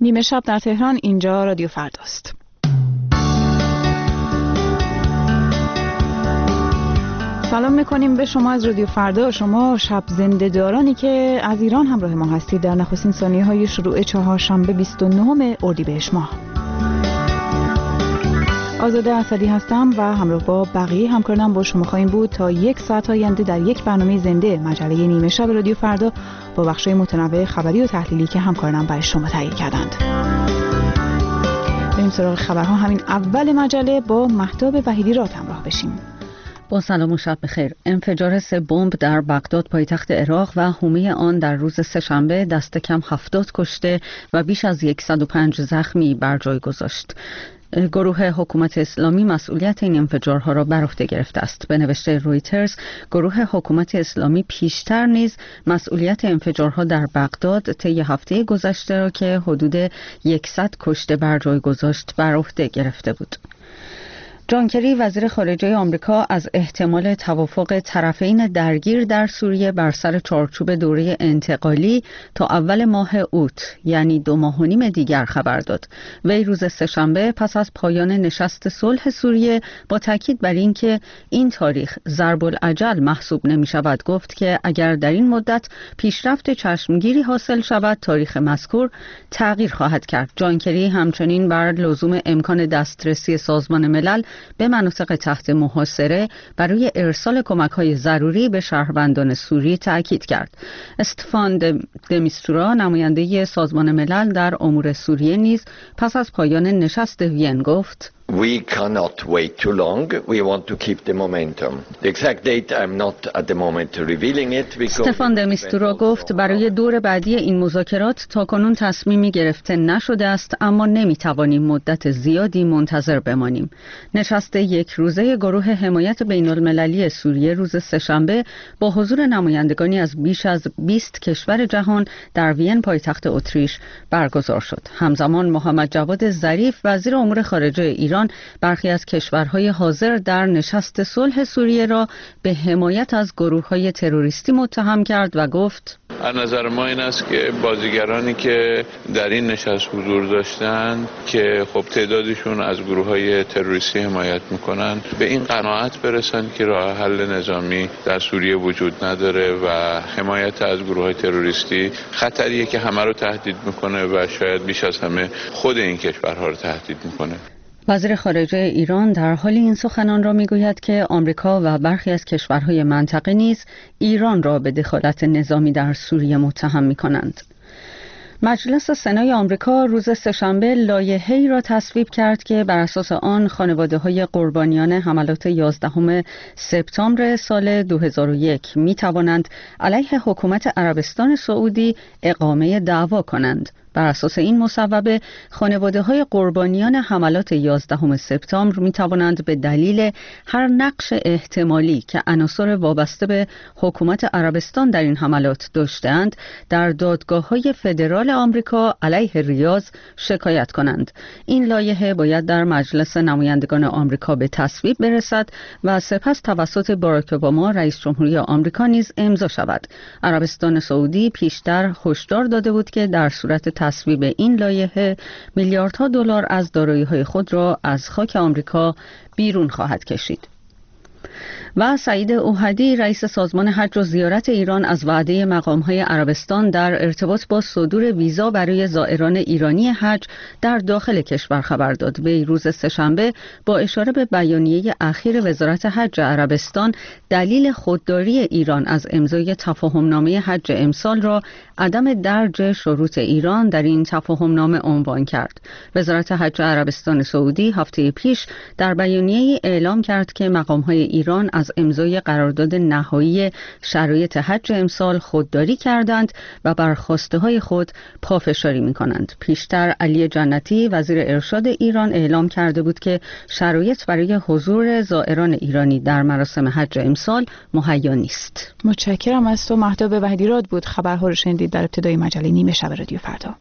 نیمه شب در تهران، اینجا رادیو فرداست. سلام میکنیم به شما از رادیو فردا، شما شب زنده دارانی که از ایران همراه ما هستید در نخستین ثانیه های شروع چهارشنبه 29 اردیبهشت ماه. آزاده اسدی هستم و همراه با بقیه همکارانم با شما خواهیم بود تا 1 ساعت آینده در یک برنامه زنده مجله نیمه شب رادیو فردا با بخش‌های متنوع خبری و تحلیلی که همکارانم برای شما تهیه کردند. بریم سراغ خبرها. همین اول مجله با مهتاب وحیدی را همراه بشیم. با سلام و شب بخیر. انفجار 3 بمب در بغداد پایتخت عراق و حومه آن در روز سه‌شنبه دست کم 70 کشته و بیش از 105 زخمی بر جای گذاشت. گروه حکومت اسلامی مسئولیت این انفجارها را بر عهده گرفته است. به نوشته رویترز، گروه حکومت اسلامی پیشتر نیز مسئولیت انفجارها در بغداد طی هفته گذشته را که حدود 100 کشته بر جای گذاشت بر عهده گرفته بود. جان کری وزیر خارجه آمریکا از احتمال توافق طرفین درگیر در سوریه بر سر چارچوب دوره انتقالی تا اول ماه اوت، یعنی 2.5 ماه دیگر خبر داد. وی روز سه‌شنبه پس از پایان نشست صلح سوریه با تاکید بر اینکه این تاریخ ضرب العجل محسوب نمی شود گفت که اگر در این مدت پیشرفت چشمگیری حاصل شود تاریخ مذکور تغییر خواهد کرد. جان کری همچنین بر لزوم امکان دسترسی سازمان ملل به مناطق تحت محاصره برای ارسال کمک‌های ضروری به شهروندان سوری تأکید کرد. استفان د میستورا نماینده سازمان ملل در امور سوریه نیز پس از پایان نشست وین گفت We cannot wait too long. We want to keep the momentum. The exact date I'm not at the moment revealing it. استفان د میستورا گفت برای دور بعدی این مذاکرات تاکنون تصمیمی گرفته نشده است، اما نمیتوانیم مدت زیادی منتظر بمانیم. نشست 1 روزه گروه حمایت بین المللی سوریه روز سه‌شنبه با حضور نمایندگانی از بیش از 20 کشور جهان در وین پایتخت اتریش برگزار شد. همزمان محمد جواد ظریف وزیر امور خارجه ایران برخی از کشورهای حاضر در نشست صلح سوریه را به حمایت از گروه‌های تروریستی متهم کرد و گفت از نظر ما این است که بازیگرانی که در این نشست حضور داشتند که خب تعدادشون از گروه‌های تروریستی حمایت می‌کنند به این قناعت برسند که راه حل نظامی در سوریه وجود نداره و حمایت از گروه‌های تروریستی خطریه که همه رو تهدید می‌کنه و شاید بیش از همه خود این کشورها رو تهدید می‌کنه. وزیر خارجه ایران در حال این سخنان را میگوید که آمریکا و برخی از کشورهای منطقه نیز ایران را به دخالت نظامی در سوریه متهم می‌کنند. مجلس سنای آمریکا روز سه‌شنبه لایحه‌ای را تصویب کرد که بر اساس آن خانواده‌های قربانیان حملات 11 سپتامبر سال 2001 می‌توانند علیه حکومت عربستان سعودی اقامه دعوا کنند. بر اساس این مصوبه خانواده‌های قربانیان حملات 11 سپتامبر می‌توانند به دلیل هر نقش احتمالی که عناصر وابسته به حکومت عربستان در این حملات داشته‌اند در دادگاه‌های فدرال آمریکا علیه ریاض شکایت کنند. این لایحه باید در مجلس نمایندگان آمریکا به تصویب برسد و سپس توسط باراک اوباما رئیس جمهوری آمریکا نیز امضا شود. عربستان سعودی پیشتر هشدار داده بود که در صورت تصویب این لایحه میلیاردها دلار از دارایی‌های خود را از خاک آمریکا بیرون خواهد کشید. و سعید اوحدی رئیس سازمان حج و زیارت ایران از وعده مقام‌های عربستان در ارتباط با صدور ویزا برای زائران ایرانی حج در داخل کشور خبر داد. وی روز سه‌شنبه با اشاره به بیانیه اخیر وزارت حج عربستان دلیل خودداری ایران از امضای تفاهم‌نامه حج امسال را عدم درج شروط ایران در این تفاهم‌نامه عنوان کرد. وزارت حج عربستان سعودی هفته پیش در بیانیه‌ای اعلام کرد که مقام‌های ایران از امضای قرارداد نهایی شرایط حج امسال خودداری کردند و بر خواسته‌های خود پافشاری می‌کنند. پیشتر علی جنتی وزیر ارشاد ایران اعلام کرده بود که شرایط برای حضور زائران ایرانی در مراسم حج امسال مهیا نیست. متشکرم از تو. مهتاب وحیدی راد بود. خبرها رو شنیدید در ابتدای مجله نیمه شب رادیو فردا.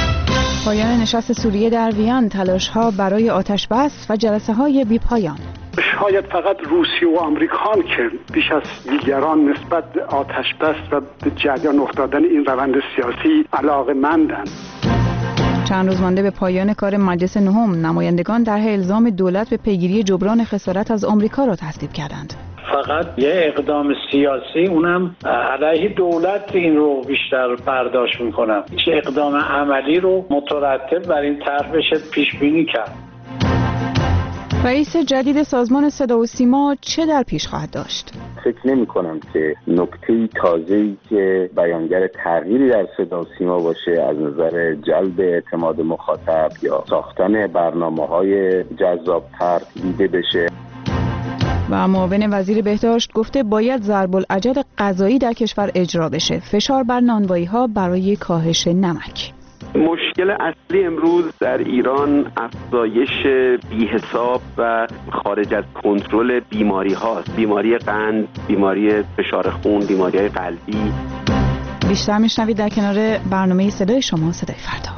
پایان نشست سوریه در وین، تلاش‌ها برای آتش‌بس و جلسه‌های بی‌پایان. شاید فقط روسیه و آمریکا که بیش از دیگران نسبت به آتش‌بس و به جریان افتادن این روند سیاسی علاقه‌مندند. چند روز مانده به پایان کار مجلس نهم، نمایندگان طرح الزام دولت به پیگیری جبران خسارت از آمریکا را تصویب کردند. فقط یه اقدام سیاسی، اونم علیه دولت، این رو بیشتر برداشت میکنم. هیچ اقدام عملی رو مترتب بر این طرح بشه پیش بینی کرد. رئیس جدید سازمان صدا و سیما چه در پیش خواهد داشت؟ فکر نمی کنم که نکته تازه‌ای که بیانگر تغییری در صدا و سیما باشه از نظر جلب اعتماد مخاطب یا ساختن برنامه‌های جذاب‌تر دیده بشه. و معاون وزیر بهداشت گفته باید ضرب العجل غذایی در کشور اجرا بشه. فشار بر نانوایی‌ها برای کاهش نمک. مشکل اصلی امروز در ایران افزایش بی‌حساب و خارج از کنترل بیماری هاست. بیماری قند، بیماری فشار خون، بیماری‌های قلبی. بیشتر میشنوید در کنار برنامه صدای شما، صدای فردا.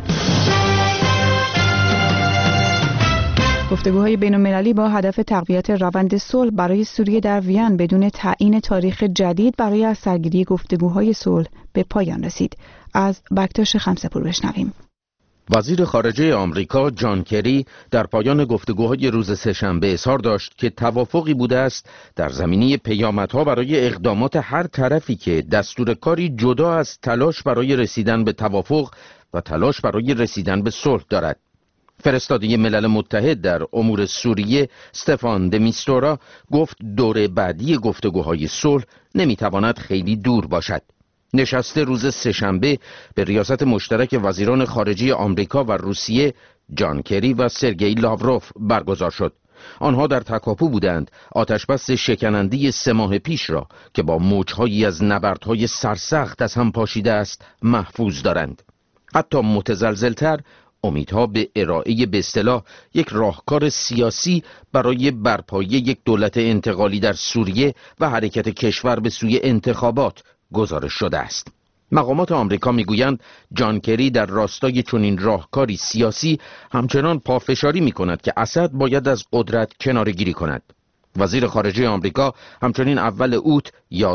گفتگوهای بین‌المللی با هدف تقویت روند صلح برای سوریه در وین بدون تعیین تاریخ جدید برای از سرگیری گفتگوهای صلح به پایان رسید. از بکتاش خمسه‌پور بشنویم. وزیر خارجه آمریکا جان کری در پایان گفتگوهای روز سه‌شنبه اظهار داشت که توافقی بوده است در زمینه پیامدها برای اقدامات هر طرفی که دستور کاری جدا از تلاش برای رسیدن به توافق و تلاش برای رسیدن به صلح دارد. فرستاده ملل متحد در امور سوریه استفان د میستورا گفت دور بعدی گفتگوهای صلح نمیتواند خیلی دور باشد. نشست روز سه‌شنبه به ریاست مشترک وزیران خارجه آمریکا و روسیه جان کری و سرگئی لاوروف برگزار شد. آنها در تکاپو بودند آتشبس شکننده 3 ماه پیش را که با موجهایی از نبردهای سرسخت از هم پاشیده است محفوظ دارند. حتی متزلزلتر امیدها به ارائه به اصطلاح یک راهکار سیاسی برای برپایی یک دولت انتقالی در سوریه و حرکت کشور به سوی انتخابات گزارش شده است. مقامات آمریکا میگویند جان کری در راستای چنین راهکاری سیاسی همچنان پافشاری میکند که اسد باید از قدرت کناره‌گیری کند. وزیر خارجه آمریکا همچنین اول اوت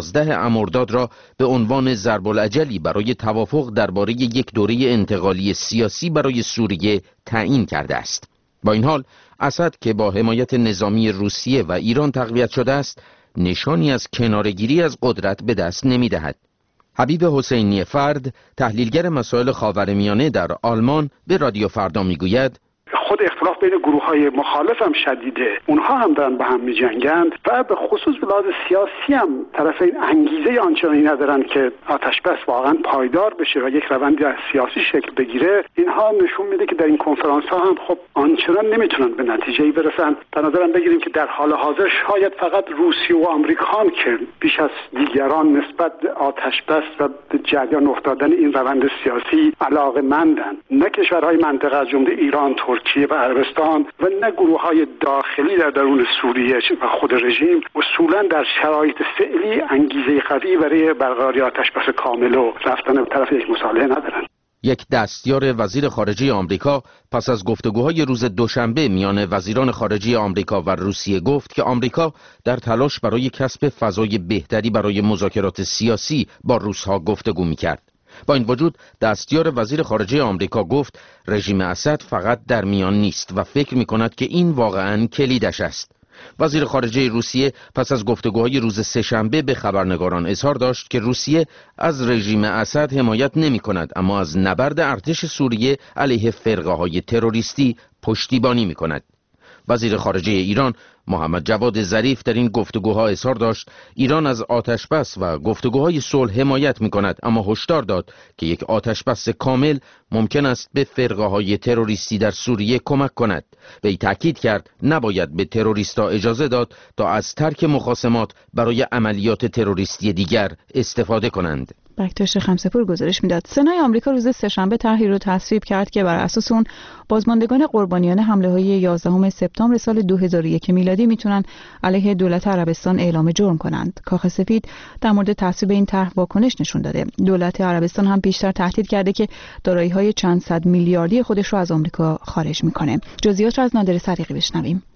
11 مرداد را به عنوان ضرب العجلی برای توافق درباره یک دوره انتقالی سیاسی برای سوریه تعیین کرده است. با این حال اسد که با حمایت نظامی روسیه و ایران تقویت شده است، نشانی از کناره‌گیری از قدرت به دست نمی‌دهد. حبیب حسینی فرد، تحلیلگر مسائل خاورمیانه در آلمان، به رادیو فردا میگوید خود اختلاف بین گروه‌های مخالف هم شدیده، اونها هم دارن به هم می‌جنگند و به خصوص به لحاظ سیاسی هم طرفین انگیزه آنچنانی ندارن که آتش‌بس واقعا پایدار بشه و یک روند سیاسی شکل بگیره. اینها نشون میده که در این کنفرانس‌ها هم خب آنچنان نمیتونن به نتیجه‌ای برسن. به نظرم بگیریم که در حال حاضر شاید فقط روسیه و آمریکا که بیش از دیگران نسبت به آتش‌بس و به جریان افتادن این روند سیاسی علاقه‌مندن، نه کشورهای منطقه از جمله ایران، ترکیه و عربستان و نه گروه‌های داخلی در درون سوریه و خود رژیم اصولاً در شرایط فعلی انگیزه قوی برای برقراری آتش‌بس کامل و رفتن به طرف یک مصالحه ندارند. یک دستیار وزیر خارجه آمریکا پس از گفتگوهای روز دوشنبه میان وزیران خارجه آمریکا و روسیه گفت که آمریکا در تلاش برای کسب فضای بهتری برای مذاکرات سیاسی با روس‌ها گفتگو می‌کرد. با این وجود دستیار وزیر خارجه آمریکا گفت رژیم اسد فقط در میان نیست و فکر می‌کند که این واقعاً کلیدش است. وزیر خارجه روسیه پس از گفتگوهای روز سه‌شنبه به خبرنگاران اظهار داشت که روسیه از رژیم اسد حمایت نمی‌کند، اما از نبرد ارتش سوریه علیه فرقه‌های تروریستی پشتیبانی می‌کند. وزیر خارجه ایران محمد جواد ظریف در این گفتگوها اظهار داشت ایران از آتشبس و گفتگوهای صلح حمایت می‌کند، اما هشدار داد که یک آتشبس کامل ممکن است به فرقه‌های تروریستی در سوریه کمک کند. وی تاکید کرد نباید به تروریست‌ها اجازه داد تا از ترک مخاصمات برای عملیات تروریستی دیگر استفاده کنند. بکتاش خمسه‌پور گزارش میداد. سنای آمریکا روز سه‌شنبه طرحی رو تصویب کرد که بر اساس اون بازماندگان قربانیان حمله‌های 11 سپتامبر سال 2001 میلادی میتونن علیه دولت عربستان اعلام جرم کنند. کاخ سفید در مورد تصویب این طرح واکنش نشون داده. دولت عربستان هم پیشتر تهدید کرده که دارایی‌های چند صد میلیاردی خودش رو از آمریکا خارج میکنه. جزئیات رو از نادر صدیقی بشنویم.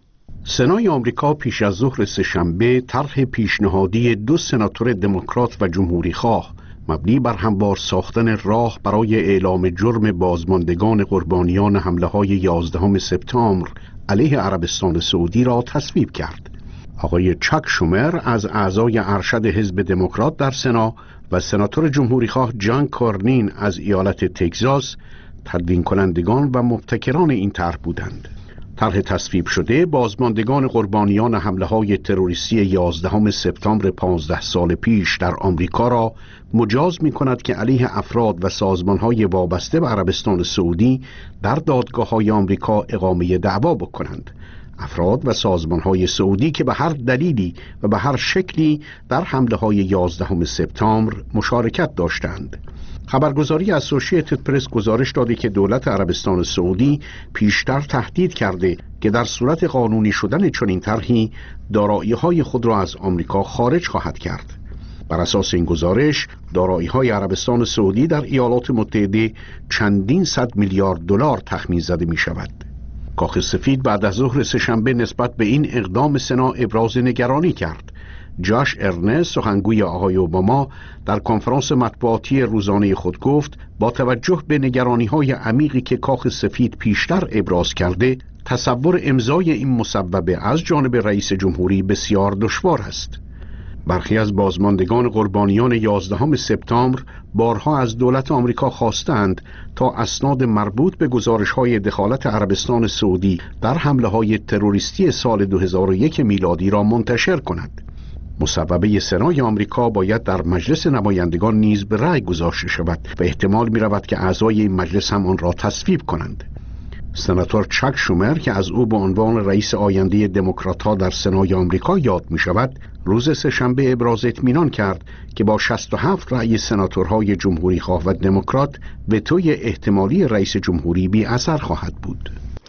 سنای آمریکا پیش از ظهر سه‌شنبه طرح پیشنهادی 2 سناتور دموکرات و جمهوری‌خواه مبنی بر هموار ساختن راه برای اعلام جرم بازماندگان قربانیان حمله‌های 11 سپتامبر علیه عربستان سعودی را تصویب کرد. آقای چاک شومر از اعضای ارشد حزب دموکرات در سنا و سناتور جمهوری‌خواه جان کورنین از ایالت تگزاس تدوین کنندگان و مبتکران این طرح بودند. طرح تصویب شده بازماندگان قربانیان حمله‌های تروریستی 11 سپتامبر 15 سال پیش در آمریکا را مجاز می‌کند که علیه افراد و سازمان‌های وابسته به عربستان سعودی در دادگاه‌های آمریکا اقامه دعوا بکنند. افراد و سازمان‌های سعودی که به هر دلیلی و به هر شکلی در حمله‌های 11 سپتامبر مشارکت داشتند. خبرگزاری اسوسییتد پرس گزارش داده که دولت عربستان سعودی پیشتر تهدید کرده که در صورت قانونی شدن چنین طرحی دارایی‌های خود را از آمریکا خارج خواهد کرد. بر اساس این گزارش دارایی‌های عربستان سعودی در ایالات متحده چندین صد میلیارد دلار تخمین زده می‌شود. کاخ سفید بعد از ظهر سه‌شنبه نسبت به این اقدام سنا ابراز نگرانی کرد. جاش ارنست سخنگوی آقای اوباما در کنفرانس مطبوعاتی روزانه خود گفت با توجه به نگرانی‌های عمیقی که کاخ سفید پیشتر ابراز کرده، تصور امضای این مصوبه از جانب رئیس جمهوری بسیار دشوار است. برخی از بازماندگان قربانیان 11 سپتامبر بارها از دولت آمریکا خواستند تا اسناد مربوط به گزارش‌های دخالت عربستان سعودی در حمله‌های تروریستی سال 2001 میلادی را منتشر کند. مصوبه سنای آمریکا باید در مجلس نمایندگان نیز به رأی گذاشته شود و احتمال می‌رود که اعضای این مجلس هم آن را تصویب کنند. سناتور چاک شومر که از او به عنوان رئیس آینده دموکرات‌ها در سنای آمریکا یاد می‌شود، روز سه‌شنبه ابراز اطمینان کرد که با 67 رأی سناتورهای جمهوری‌خواه و دموکرات وتوی احتمالی رئیس جمهوری بی اثر خواهد بود.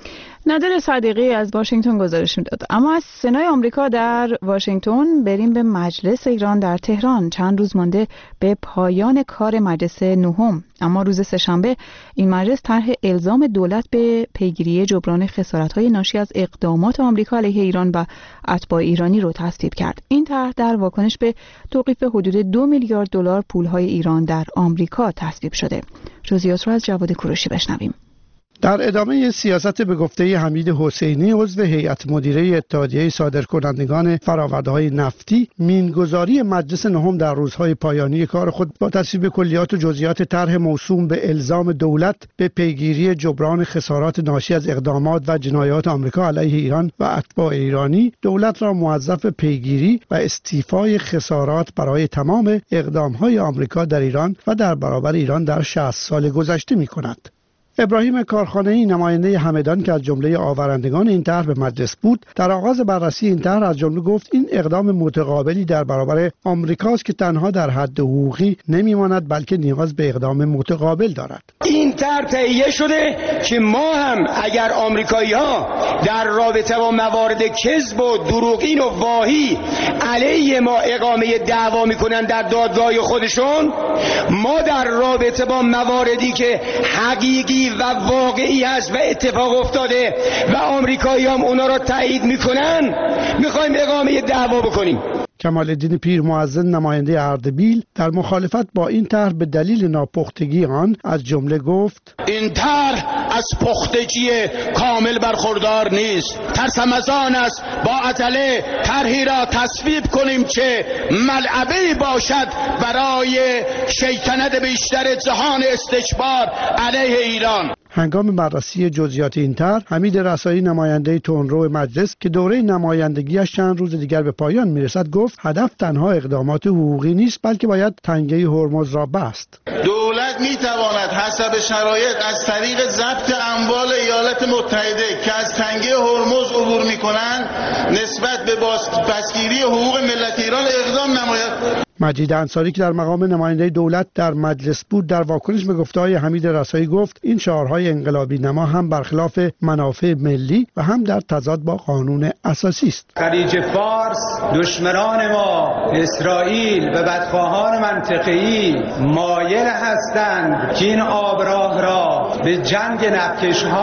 نادر صادقی از واشنگتن گزارش میداد. اما از سنای آمریکا در واشنگتن بریم به مجلس ایران در تهران. چند روز مانده به پایان کار مجلس نهم، اما روز سه‌شنبه این مجلس طرح الزام دولت به پیگیری جبران خسارت‌های ناشی از اقدامات آمریکا علیه ایران و اتباع ایرانی رو تصویب کرد. این طرح در واکنش به توقیف حدود 2 میلیارد دلار پول‌های ایران در آمریکا تصویب شده. جزئیات رو از جواد کوروشی بشنویم. در ادامه سیاست به گفته حمید حسینی عضو هیئت مدیره اتحادیه صادرکنندگان فرآورده‌های نفتی، مینگذاری مجلس نهم در روزهای پایانی کار خود با تصویب کلیات و جزئیات طرح موسوم به الزام دولت به پیگیری جبران خسارات ناشی از اقدامات و جنایات آمریکا علیه ایران و اتباع ایرانی دولت را موظف پیگیری و استیفای خسارات برای تمام اقدام‌های آمریکا در ایران و در برابر ایران در 60 سال گذشته می‌کند. ابراهیم کارخانه‌ای نماینده همدان که از جمله آورندگان این طرح به مجلس بود، در آغاز بررسی این طرح از جمله گفت این اقدام متقابلی در برابر آمریکاست که تنها در حد حقوقی نمیماند بلکه نیاز به اقدام متقابل دارد. این طرح تهیه شده که ما هم اگر آمریکایی‌ها در رابطه با موارد کذب و دروغین و واهی علیه ما اقامه دعوا می‌کنند در دادگاه خودشون، ما در رابطه با مواردی که حقیقی و واقعی هست و اتفاق افتاده و آمریکایی هم اونا را تایید میکنن میخوایم اقامه دعوا بکنیم. کمال الدین پیرمؤذن نماینده اردبیل در مخالفت با این طرح به دلیل ناپختگی آن از جمله گفت این طرح از پختگی کامل برخوردار نیست. ترسم از آن است با عجله طرحی را تصویب کنیم که ملعبه‌ای باشد برای شیطنت بیشتر جهان استکبار علیه ایران. هنگام بررسی جزئیات این طرح، حمید رسایی نماینده تندرو مجلس که دوره نمایندگیش چند روز دیگر به پایان میرسد گفت هدف تنها اقدامات حقوقی نیست بلکه باید تنگه هرمز را بست. دولت میتواند حسب شرایط از طریق ضبط اموال ایالات متحده که از تنگه هرمز عبور میکنند نسبت به بازپسگیری حقوق ملت ایران اقدام نماید. مجید انصاری که در مقام نماینده دولت در مجلس بود در واکنش به گفته‌های حمید رسایی گفت این شعارهای انقلابی نما هم برخلاف منافع ملی و هم در تضاد با قانون اساسی است. خلیج فارس دشمنان ما اسرائیل و بدخواهان منطقه‌ای مایل هستند که این آبراه را به جنگ نفکش‌ها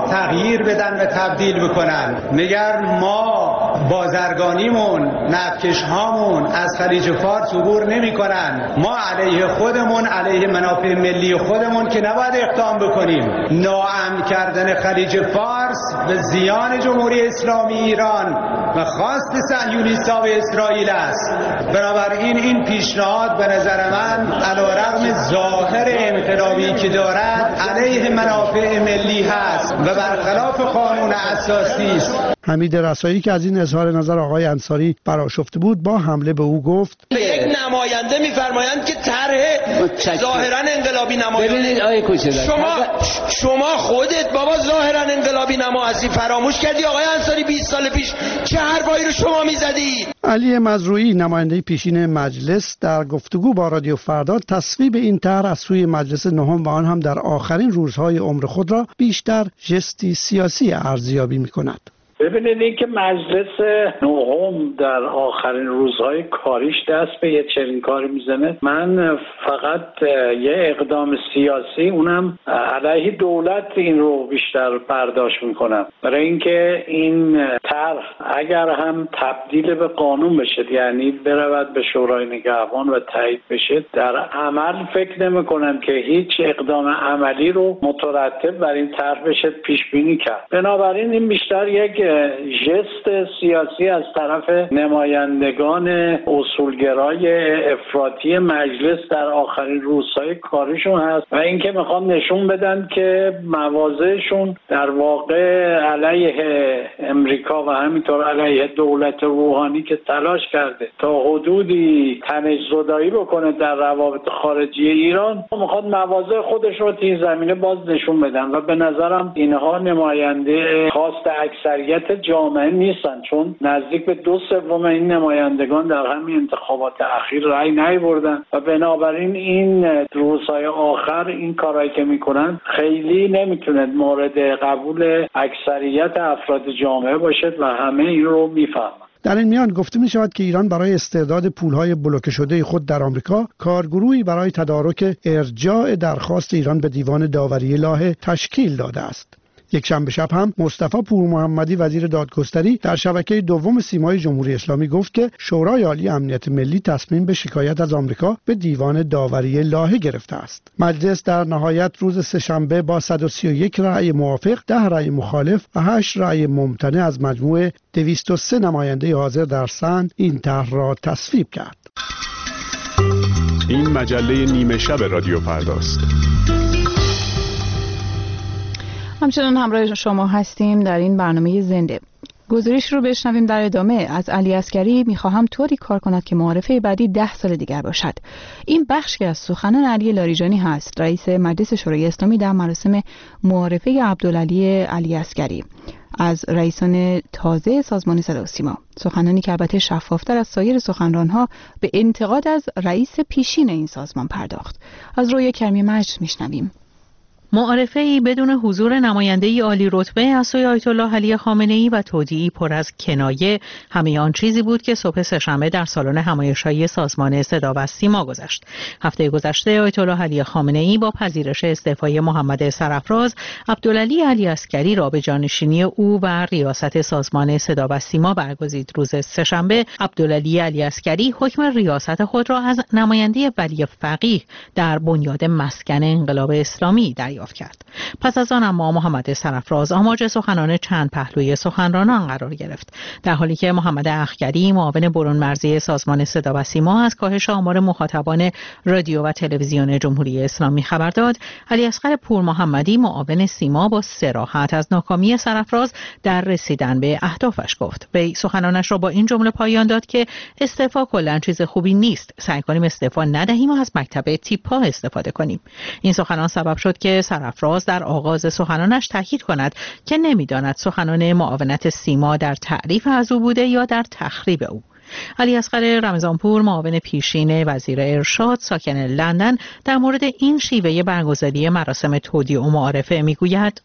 تغییر بدن و تبدیل بکنن. مگر ما بازرگانیمون، نفتکش هامون از خلیج فارس عبور نمی‌کنن؟ ما علیه خودمون، علیه منافع ملی خودمون که نباید اقدام بکنیم. ناامن کردن خلیج فارس به زیان جمهوری اسلامی ایران و خواست صهیونیست‌ها و اسرائیل است. بنابراین این پیشنهاد به نظر من علیرغم ظاهر انقلابی که دارد علیه منافع ملی هست و برخلاف قانون اساسی است. حمید رسایی که از این اظهار نظر آقای انصاری برآشفته بود با حمله به او گفت یک نماینده می‌فرمایند که طرح ظاهراً انقلابی نماینده. ببینید آقای کوچه‌دار، شما خودت بابا ظاهراً انقلابی نما هستی، فراموش کردی آقای انصاری 20 سال پیش چه حرفایی رو شما می‌زدی؟ علی مزروعی نماینده پیشین مجلس در گفتگو با رادیو فردا تصویب این طرح از سوی مجلس نهم و آن هم در آخرین روزهای عمر خود را بیشتر ژستی سیاسی ارزیابی می‌کند. ببینید این که مجلس نهم در آخرین روزهای کاریش دست به یه چنین کاری میزنه، من فقط یه اقدام سیاسی اونم علیه دولت این رو بیشتر برداشت میکنم، برای اینکه این طرح اگر هم تبدیل به قانون بشه، یعنی برود به شورای نگهبان و تایید بشه، در عمل فکر نمیکنم که هیچ اقدام عملی رو مترتب بر این طرح بشه پیش بینی کرد. بنابراین این بیشتر یک ژست سیاسی از طرف نمایندگان اصولگرای افراطی مجلس در آخرین روزهای کارشون هست و اینکه میخوان نشون بدن که مواضعشون در واقع علیه امریکا و همینطور علیه دولت روحانی که تلاش کرده تا حدودی تنش‌زدایی بکنه در روابط خارجی ایران، میخواد مواضع خودش رو توی زمینه باز نشون بدن و به نظرم اینها نماینده خواست اکثریت جامعه نیستن، چون نزدیک به 2/3 این نمایندگان در همین انتخابات اخیر رأی نیاوردن و بنابراین این روزهای آخر این کارهایی که میکنن خیلی نمیتونه مورد قبول اکثریت افراد جامعه باشد و همه این رو میفهمن. در این میان گفته می شود که ایران برای استرداد پولهای بلوکه شده خود در آمریکا کارگروهی برای تدارک ارجاع درخواست ایران به دیوان داوری لاهه تشکیل داده است. یک شنبه شب هم مصطفی پورمحمدی وزیر دادگستری در شبکه دوم سیمای جمهوری اسلامی گفت که شورای عالی امنیت ملی تصمیم به شکایت از آمریکا به دیوان داوری لاهه گرفته است. مجلس در نهایت روز سه‌شنبه با 131 رأی موافق، 10 رأی مخالف و 8 رأی ممتنع از مجموع 203 نماینده حاضر در سن این طرح را تصویب کرد. این مجله نیمه شب رادیو فرداست. همچنان همراه شما هستیم در این برنامه زنده. گزارش رو بشنویم در ادامه. از علی عسگری میخواهم طوری کار کند که معارفه بعدی 10 سال دیگر باشد. این بخشی از سخنان علی لاریجانی هست، رئیس مجلس شورای اسلامی در مراسم معارفه عبدالعلی علی عسگری از رئیسان تازه سازمان صدا و سیما. سخنانی که البته شفافتر از سایر سخنرانها به انتقاد از رئیس پیشین این سازمان پرداخت. از روی کرمی مجد میشنویم. معارفه‌ای بدون حضور نماینده‌ای عالی رتبه از سوی آیت الله علی خامنه‌ای و تودیعی پر از کنایه همه آن چیزی بود که صبح سه‌شنبه در سالن همایش‌های سازمان صدا و سیما گذشت. هفته گذشته آیت الله علی خامنه‌ای با پذیرش استعفای محمد سرافراز، عبدالعلی علی عسگری را به جانشینی او و ریاست سازمان صدا و سیما برگزید. روز سه‌شنبه عبدالعلی علی عسگری حکم ریاست خود را از نماینده ولی فقیه در بنیاد مسکن انقلاب اسلامی دریافت کرد. پس از آن اما محمد سرافراز آماج سخنان چند پهلوی سخنرانان قرار گرفت، در حالی که محمد اخگری معاون برون مرزی سازمان صدا و سیما از کاهش آمار مخاطبان رادیو و تلویزیون جمهوری اسلامی خبر داد. علی اصغر پورمحمدی معاون سیما با صراحت از ناکامی سرافراز در رسیدن به اهدافش گفت. وی سخنانش را با این جمله پایان داد که استعفا کلاً چیز خوبی نیست، سعی کنیم استعفا ندهیم و از مکتب تیپا استفاده کنیم. این سخنان سبب شد که سرافراز در آغاز سخنانش تاکید کند که نمی‌داند سخنان معاونت سیما در تعریف از او بوده یا در تخریب او. علی اصغر رمضانپور معاون پیشین وزیر ارشاد ساکن لندن در مورد این شیوه برگزاری مراسم تودیع و معارفه میگوید: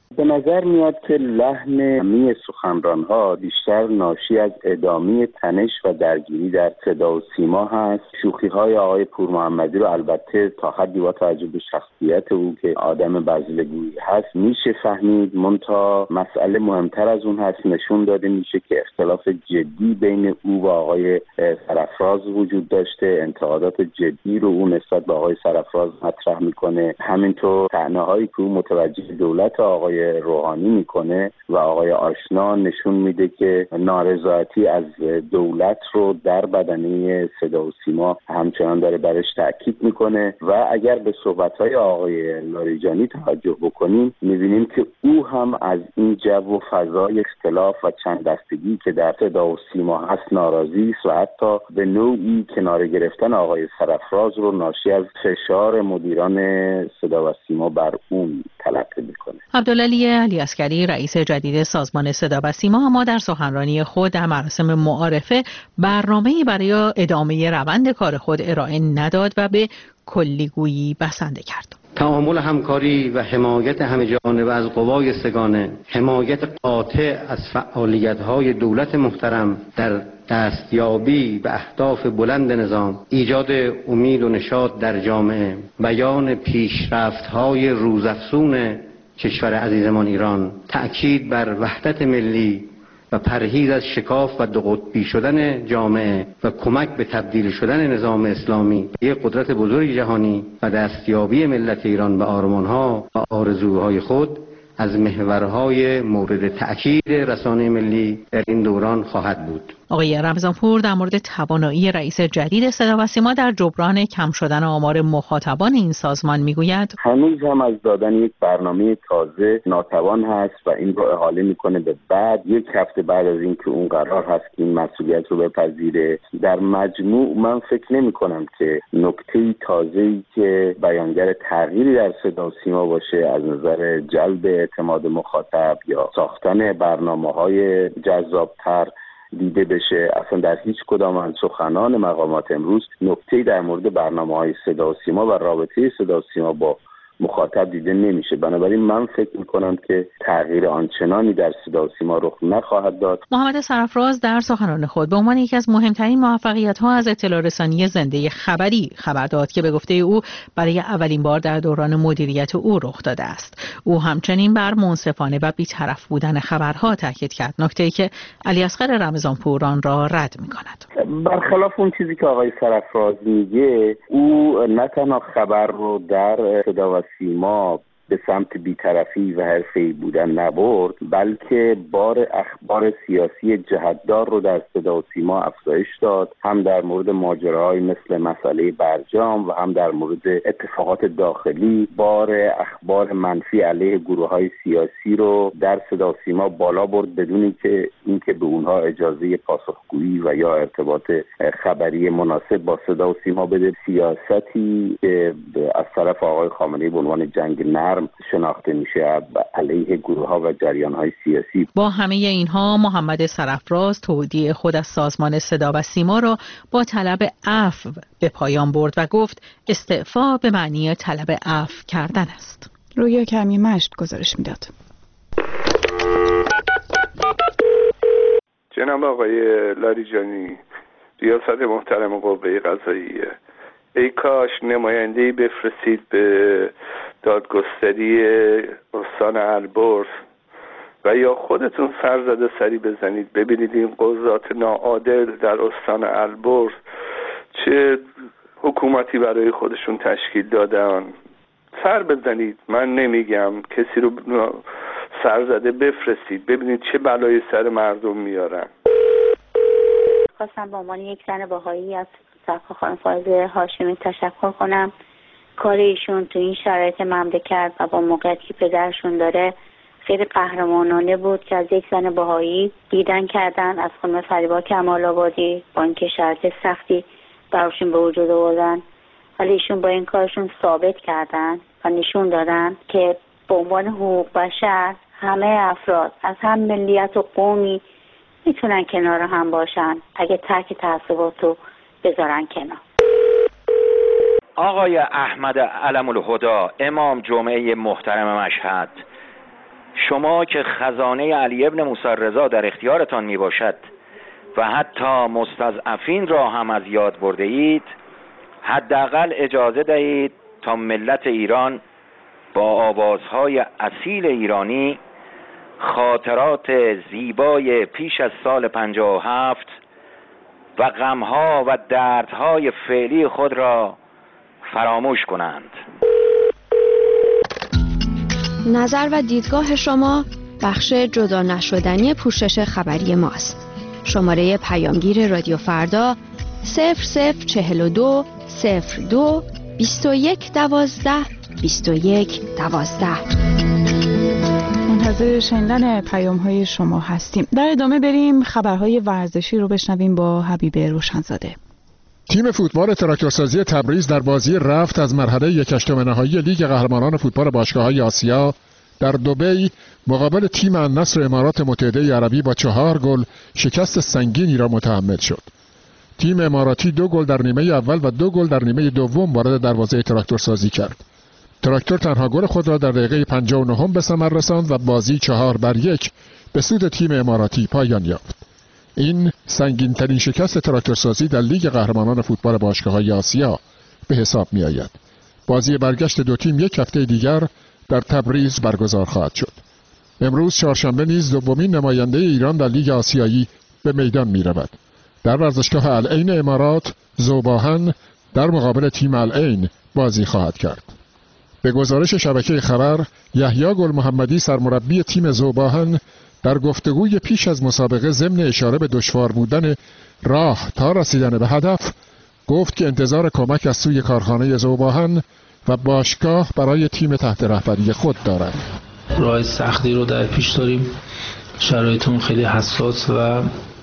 به نظر میاد که لحن همه سخنران‌ها بیشتر ناشی از ادامه تنش و درگیری در صدا و سیما هست. شوخی‌های آقای پور محمدی رو البته تا حدی با توجه به شخصیت او که آدم بزلگویی هست میشه فهمید، منتها مسئله مهمتر از اون هست. نشون داده میشه که اختلاف جدی بین او و آقای سرافراز وجود داشته. انتقادات جدی رو او نسبت به آقای سرافراز مطرح میکنه. همینطور طعنه‌هایی که او متوجه دولت آقای روحانی میکنه و آقای آشنا نشون میده که نارضایتی از دولت رو در بدنه صدا و سیما همچنان داره برش تاکید میکنه و اگر به صحبت‌های آقای لاریجانی توجه بکنیم میبینیم که او هم از این جو و فضای اختلاف و چند دستگی که در صدا و سیما هست ناراضی است و حتی به نوعی کنار گرفتن آقای سرافراز رو ناشی از فشار مدیران صدا و سیما بر اون تلقی میکنه. عبدالعلی علیعسکری رئیس جدید سازمان صدا و سیما اما در سخنرانی خود در مراسم معارفه برنامه‌ای برای ادامه روند کار خود ارائه نداد و به کلیگویی بسنده کرد. تعامل همکاری و حمایت همه‌جانبه از قوای سگانه، حمایت قاطع از فعالیت‌های دولت محترم در دستیابی به اهداف بلند نظام، ایجاد امید و نشاط در جامعه، بیان پیشرفت‌های روزافزون کشور عزیزمان ایران، تأکید بر وحدت ملی و پرهیز از شکاف و دو قطبی شدن جامعه و کمک به تبدیل شدن نظام اسلامی به یک قدرت بزرگ جهانی و دستیابی ملت ایران به آرمان‌ها و آرزوهای خود از محورهای مورد تأکید رسانه ملی در این دوران خواهد بود. آقای رمضانپور در مورد توانایی رئیس جدید صدا و سیما در جبران کم شدن آمار مخاطبان این سازمان میگوید هنوز هم از دادن یک برنامه تازه ناتوان هست و این رو احاله میکنه به بعد، یک هفته بعد از اینکه اون قرار هست که این مسئولیت رو بپذیره. در مجموع من فکر نمی کنم که نکته تازه‌ای که بیانگر تغییری در صدا و سیما باشه از نظر جلب اعتماد مخاطب یا ساختن برنامه‌های جذاب‌تر دیده بشه. اصلا در هیچ کدام از سخنان مقامات امروز نکته‌ای در مورد برنامه‌های صدا و سیما و رابطه صدا و سیما با مخاطب دیده نمیشه. بنابراین من فکر میکنم که تغییر آنچنانی در صدا و سیما رخ نخواهد داد. محمد سرافراز در سخنان خود به عنوان یکی از مهمترین موفقیت‌ها از اطلاع رسانی زنده خبری خبر داد که به گفته او برای اولین بار در دوران مدیریت او رخ داده است. او همچنین بر منصفانه و بی‌طرف بودن خبرها تاکید کرد، نکته‌ای که علیاصغر رمضانپور آن را رد می‌کند. برخلاف اون چیزی که آقای سرافراز میگه، او نه تنها خبر رو در صدا و سیما به سمت بی‌طرفی و حرفه‌ای بودن نبرد، بلکه بار اخبار سیاسی جهتدار رو در صدا و سیما افزایش داد، هم در مورد ماجراهای مثل مسئله برجام و هم در مورد اتفاقات داخلی. بار اخبار منفی علیه گروه‌های سیاسی رو در صدا و سیما بالا برد بدون اینکه به اونها اجازه پاسخگویی و یا ارتباط خبری مناسب با صدا و سیما بده. سیاستی که از طرف آقای خامنه‌ای به عنوان جنگ نرم شناخته میشه علیه گروه‌ها و جریان‌های سیاسی. با همه اینها محمد سرافراز تودیع خود از سازمان صدا و سیما را با طلب عفو به پایان برد و گفت استعفا به معنی طلب عفو کردن است. رویا کمی مشت گزارش میداد. جناب آقای لاریجانی، ریاست محترم قوه قضاییه، ای کاش نماینده‌ای بفرستید به دادگستری استان البرز و یا خودتون سرزده سری بزنید ببینید این قضات ناعادل در استان البرز چه حکومتی برای خودشون تشکیل دادن. سر بزنید، من نمیگم، کسی رو سرزده بفرستید ببینید چه بلایی سر مردم میارن. خواستم به عنوان یک زن بهایی از سرکار خانم فائزه هاشمی تشکر کنم. کار ایشون تو این شرایط مملکت و با موقعیتی که پدرشون داره خیلی قهرمانانه بود که از یک زن بهایی دیدن کردن، از خانم فریبا کمال آبادی با اینکه شرایط سختی براشون به وجود آوردن، ولی ایشون با این کارشون ثابت کردن و نشون دادن که به عنوان حقوق بشر همه افراد از هم ملیت و قومی میتونن کنار هم باشن اگه ترک تعصبات رو بذارن کنار. آقای احمد علم الهدا، امام جمعه محترم مشهد، شما که خزانه علی ابن موسی رضا در اختیارتان می باشد و حتی مستضعفین را هم از یاد برده اید، حداقل اجازه دهید تا ملت ایران با آوازهای اصیل ایرانی خاطرات زیبای پیش از سال 57 و غمها و دردهای فعلی خود را فراموش کنند. نظر و دیدگاه شما بخش جدا نشدنی پوشش خبری ماست. شماره پیامگیر رادیو فردا 0042 02 21 12 21 12. منتظر شنیدن پیام‌های شما هستیم. در ادامه بریم خبرهای ورزشی رو بشنویم با حبیب روشنزاده. تیم فوتبال تراکتورسازی تبریز در بازی رفت از مرحله یک هشتم نهایی لیگ قهرمانان فوتبال باشگاه‌های آسیا در دبی مقابل تیم النصر امارات متحده عربی با 4 گل شکست سنگینی را متحمل شد. تیم اماراتی 2 گل در نیمه اول و 2 گل در نیمه دوم وارد دروازه تراکتورسازی کرد. تراکتور تنها گل خود را در دقیقه 59 به ثمر رساند و بازی 4-1 به سود تیم اماراتی پایان یافت. این سنگین‌ترین شکست تراکتورسازی در لیگ قهرمانان فوتبال باشگاه‌های آسیا به حساب می‌آید. بازی برگشت دو تیم یک هفته دیگر در تبریز برگزار خواهد شد. امروز چهارشنبه نیز دومین نماینده ایران در لیگ آسیایی به میدان می‌رود. در ورزشگاه العین امارات ذوباهن در مقابل تیم العین بازی خواهد کرد. به گزارش شبکه خبر، یحیی گل محمدی سرمربی تیم ذوباهن در گفتگوی پیش از مسابقه ضمن اشاره به دشوار بودن راه تا رسیدن به هدف گفت که انتظار کمک از سوی کارخانه ذوباهن و باشگاه برای تیم تحت رهبری خود دارد. راه سختی رو در پیش داریم، شرایطمون خیلی حساس و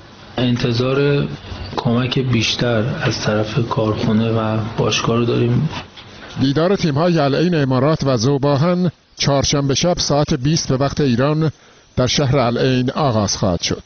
انتظار کمک بیشتر از طرف کارخانه و باشگاه رو داریم. دیدار تیم‌های العین امارات و ذوباهن چهارشنبه شب ساعت 20 به وقت ایران در شهر العین آغاز خواهد شد.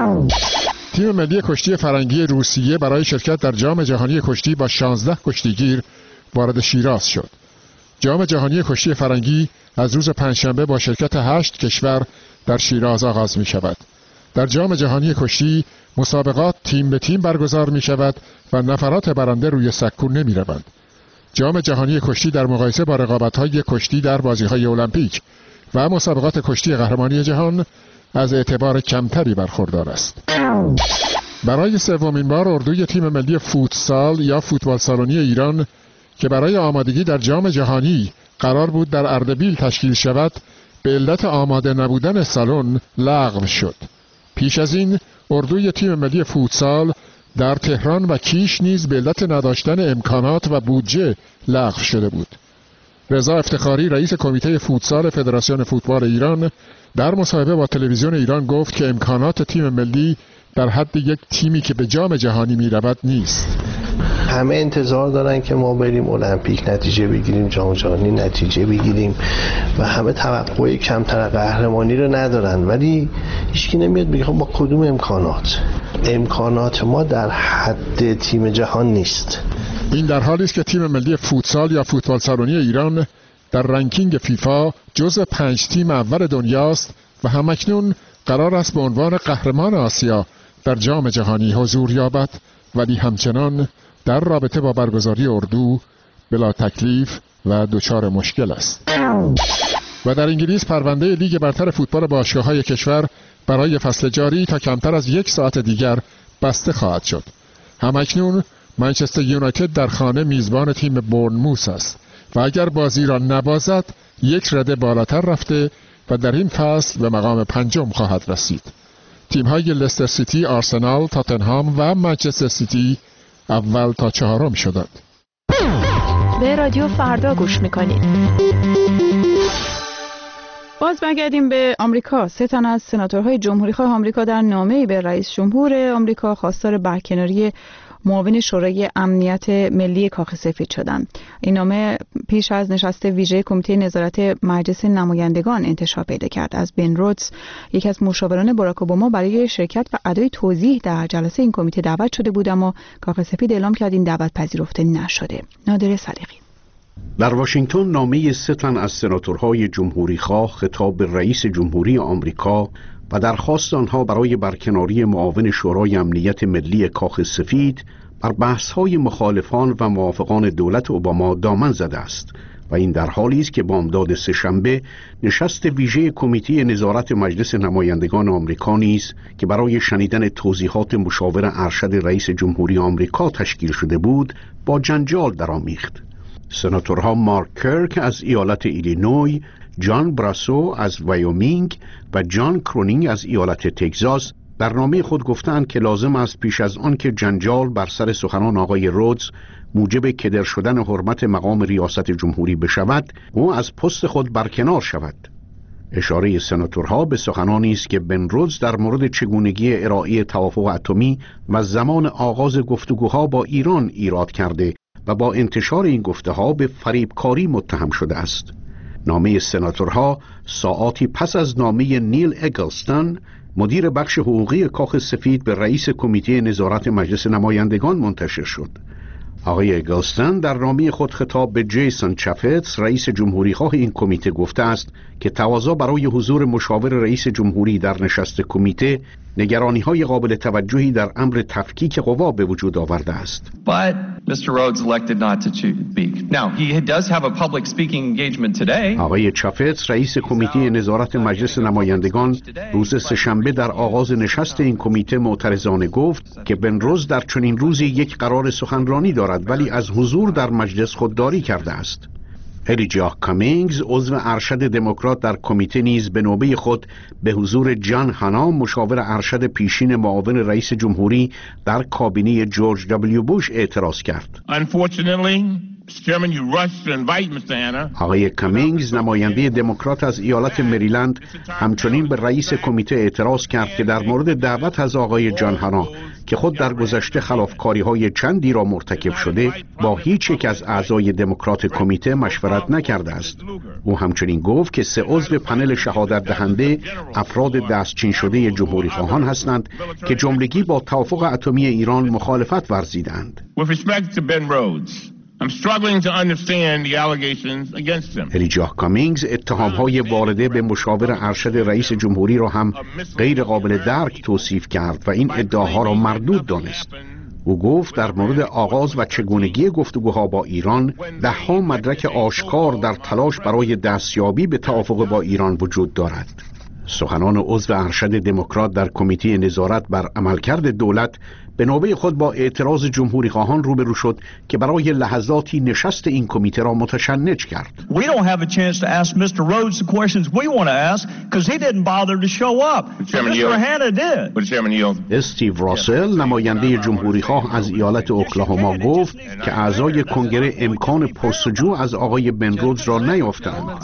تیم ملی کشتی فرنگی روسیه برای شرکت در جام جهانی کشتی با 16 کشتیگیر وارد شیراز شد. جام جهانی کشتی فرنگی از روز پنجشنبه با شرکت 8 کشور در شیراز آغاز می شود. در جام جهانی کشتی مسابقات تیم به تیم برگزار می شود و نفرات برنده روی سکو نمی روند. جام جهانی کشتی در مقایسه با رقابت‌های کشتی در بازی‌های المپیک و مسابقات کشتی قهرمانی جهان از اعتبار کمتری برخوردار است. برای سومین بار اردوی تیم ملی فوتسال یا فوتبال سالونی ایران که برای آمادگی در جام جهانی قرار بود در اردبیل تشکیل شود، به علت آماده نبودن سالن لغو شد. پیش از این اردوی تیم ملی فوتسال در تهران و کیش نیز به علت نداشتن امکانات و بودجه لغو شده بود. رضا افتخاری رئیس کمیته فوتسال فدراسیون فوتبال ایران در مصاحبه با تلویزیون ایران گفت که امکانات تیم ملی در حد یک تیمی که به جام جهانی می رود نیست. همه انتظار دارن که ما بریم المپیک نتیجه بگیریم، جام جهانی نتیجه بگیریم و همه توقع کمتر قهرمانی رو ندارن، ولی هیچکی نمیاد بگه خب با کدوم امکانات ما در حد تیم جهان نیست. این در حالی است که تیم ملی فوتسال یا فوتبال سالونی ایران در رنکینگ فیفا جزو 5 تیم اول دنیاست و همکنون قرار است به عنوان قهرمان آسیا در جام جهانی حضور یابد، ولی همچنان در رابطه با برگزاری اردو بلا تکلیف و دچار مشکل است. و در انگلیس پرونده لیگ برتر فوتبال باشگاه‌های کشور برای فصل جاری تا کمتر از 1 ساعت دیگر بسته خواهد شد. همکنون منچستر یونایتد در خانه میزبان تیم بورنموث است و اگر بازی را نبازد 1 رده بالاتر رفته و در این فصل به مقام 5 خواهد رسید. تیم‌های لستر سیتی، آرسنال، تاتنهام و منچستر سیتی اول تا 4 شدند. به رادیو فردا گوش میکنید. باز برگردیم به آمریکا. 3 تن از سناتورهای جمهوریخواه آمریکا در نامه‌ای به رئیس جمهور آمریکا خواستار برکناری معاون شورای امنیت ملی کاخ سفید شدند. این نامه پیش از نشست ویژه کمیته نظارت مجلس نمایندگان انتشار پیدا کرد. از بن رودز، یکی از مشاوران باراک اوباما، برای شرکت و ادای توضیح در جلسه این کمیته دعوت شده بود، اما کاخ سفید اعلام کرد این دعوت پذیرفته نشده. نادر صدیقی. در واشنگتن نامه 3 تن از سناتورهای جمهوریخواه خطاب به رئیس جمهوری آمریکا و درخواست آنها برای برکناری معاون شورای امنیت ملی کاخ سفید بر بحث‌های مخالفان و موافقان دولت اوباما دامن زده است و این در حالی است که بامداد سه‌شنبه نشست ویژه کمیته نظارت مجلس نمایندگان آمریکا نیز که برای شنیدن توضیحات مشاور ارشد رئیس جمهوری آمریکا تشکیل شده بود با جنجال درآمیخت. سناتورها مارک کرک از ایالت ایلینوی، جان براسو از وایومینگ و جان کرونینگ از ایالت تگزاس در نامه خود گفتند که لازم است پیش از آن که جنجال بر سر سخنان آقای رودز موجب کدر شدن حرمت مقام ریاست جمهوری بشود، او از پست خود برکنار شود. اشاره سناتورها به سخنانی است که بن رودز در مورد چگونگی ارائه توافق اتمی و زمان آغاز گفتگوها با ایران ایراد کرده و با انتشار این گفته‌ها به فریبکاری متهم شده است. نامه سناتورها ساعاتی پس از نامه نیل اگلستن، مدیر بخش حقوقی کاخ سفید، به رئیس کمیته نظارت مجلس نمایندگان منتشر شد. آقای اگلستن در نامه خود خطاب به جیسون چافتس، رئیس جمهوریخواه این کمیته، گفته است که تقاضا برای حضور مشاور رئیس جمهوری در نشست کمیته نگرانی‌های قابل توجهی در امر تفکیک قوا به وجود آورده است. But Mr. Rhodes elected not to speak. Now he does have a public speaking engagement today. آقای چافتس، رئیس کمیته نظارت مجلس نمایندگان، روز سه‌شنبه در آغاز نشست این کمیته معترضانه گفت که بن رودز در چنین روزی یک قرار سخنرانی دارد ولی از حضور در مجلس خودداری کرده است. الیجا کامینگز، عضو ارشد دموکرات در کمیته، نیز به نوبه خود به حضور جان هانا، مشاور ارشد پیشین معاون رئیس جمهوری در کابینه جورج دبلیو بوش، اعتراض کرد. آقای کامینگز، نماینده دموکرات از ایالت مریلند، همچنین به رئیس کمیته اعتراض کرد که در مورد دعوت از آقای جان هانا که خود در گذشته خلافکاری‌های چندی را مرتکب شده، با هیچ یک از اعضای دموکرات کمیته مشورت نکرده است. او همچنین گفت که 3 عضو پنل شهادت دهنده افراد دستچین شده جمهوری خواهان هستند که جملگی با توافق اتمی ایران مخالفت ورزیدند. الیجا کامینگز اتهام‌های وارده به مشاور ارشد رئیس جمهوری را هم غیر قابل درک توصیف کرد و این ادعاها را مردود دانست. او گفت در مورد آغاز و چگونگی گفتگوها با ایران 10 مدرک آشکار در تلاش برای دستیابی به توافق با ایران وجود دارد. سخنان عضو ارشد دموکرات در کمیته نظارت بر عملکرد دولت به نوبه خود با اعتراض جمهوری خواهان روبرو شد که برای لحظاتی نشست این کمیته را متشنج کرد. We don't have a chance to ask Mr. Rhodes the questions we want to ask because he didn't bother to show up. Mr. Hanna did. استیو راسل، نماینده جمهوری خواه از ایالت اوکلاهوما، گفت که اعضای کنگره امکان پرسجو از آقای بن رودز را نیافتند.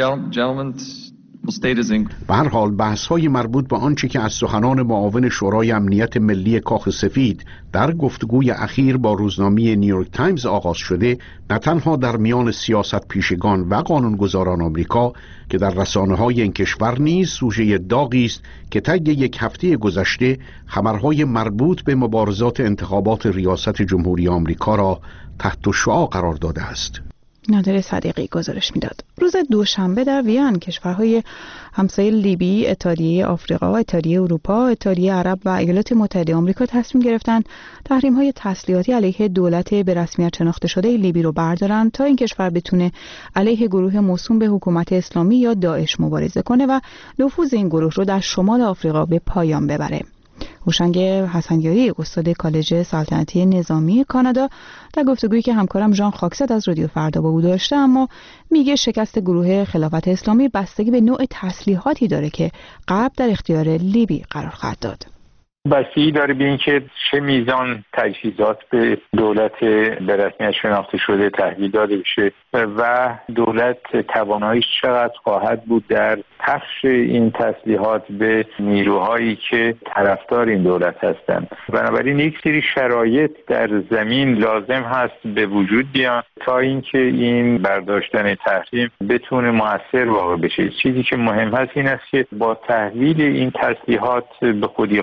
به هر حال بحث‌های مربوط به آنچه که از سخنان معاون شورای امنیت ملی کاخ سفید در گفتگوی اخیر با روزنامه نیویورک تایمز آغاز شده، نه تنها در میان سیاست پیشگان و قانونگذاران آمریکا که در رسانه‌های این کشور نیز سوژه داغی است که طی یک هفته گذشته خبرهای مربوط به مبارزات انتخابات ریاست جمهوری آمریکا را تحت شعاع قرار داده است. نادر صدیقی گزارش میداد. روز دوشنبه در وین کشورهای همسایه لیبی، اتحادیه آفریقا، اتحادیه اروپا، اتحادیه عرب و ایالات متحده آمریکا تصمیم گرفتند تحریم‌های تسلیحاتی علیه دولت به رسمیت شناخته شده لیبی رو بردارند تا این کشور بتونه علیه گروه موسوم به حکومت اسلامی یا داعش مبارزه کنه و نفوذ این گروه رو در شمال آفریقا به پایان ببره. هوشنگ حسنیاری، استاد کالج سلطنتی نظامی کانادا، در گفتگویی که همکارم ژان خاکزاد از رادیو فردا با او داشته، اما میگه شکست گروه خلافت اسلامی بستگی به نوع تسلیحاتی داره که غرب در اختیار لیبی قرار خواهد داد. بستگی داره به اینکه چه میزان تجهیزات به دولت به رسمیت شناخته شده تحویل داده بشه و دولت تواناییش چقدر خواهد بود در پخش این تسلیحات به نیروهایی که طرفدار این دولت هستند. بنابراین یک سری شرایط در زمین لازم هست به وجود بیان تا اینکه این برداشتن تحریم بتونه مؤثر واقع بشه. چیزی که مهم هست این است که با تحویل این تسلیحات به خودی خود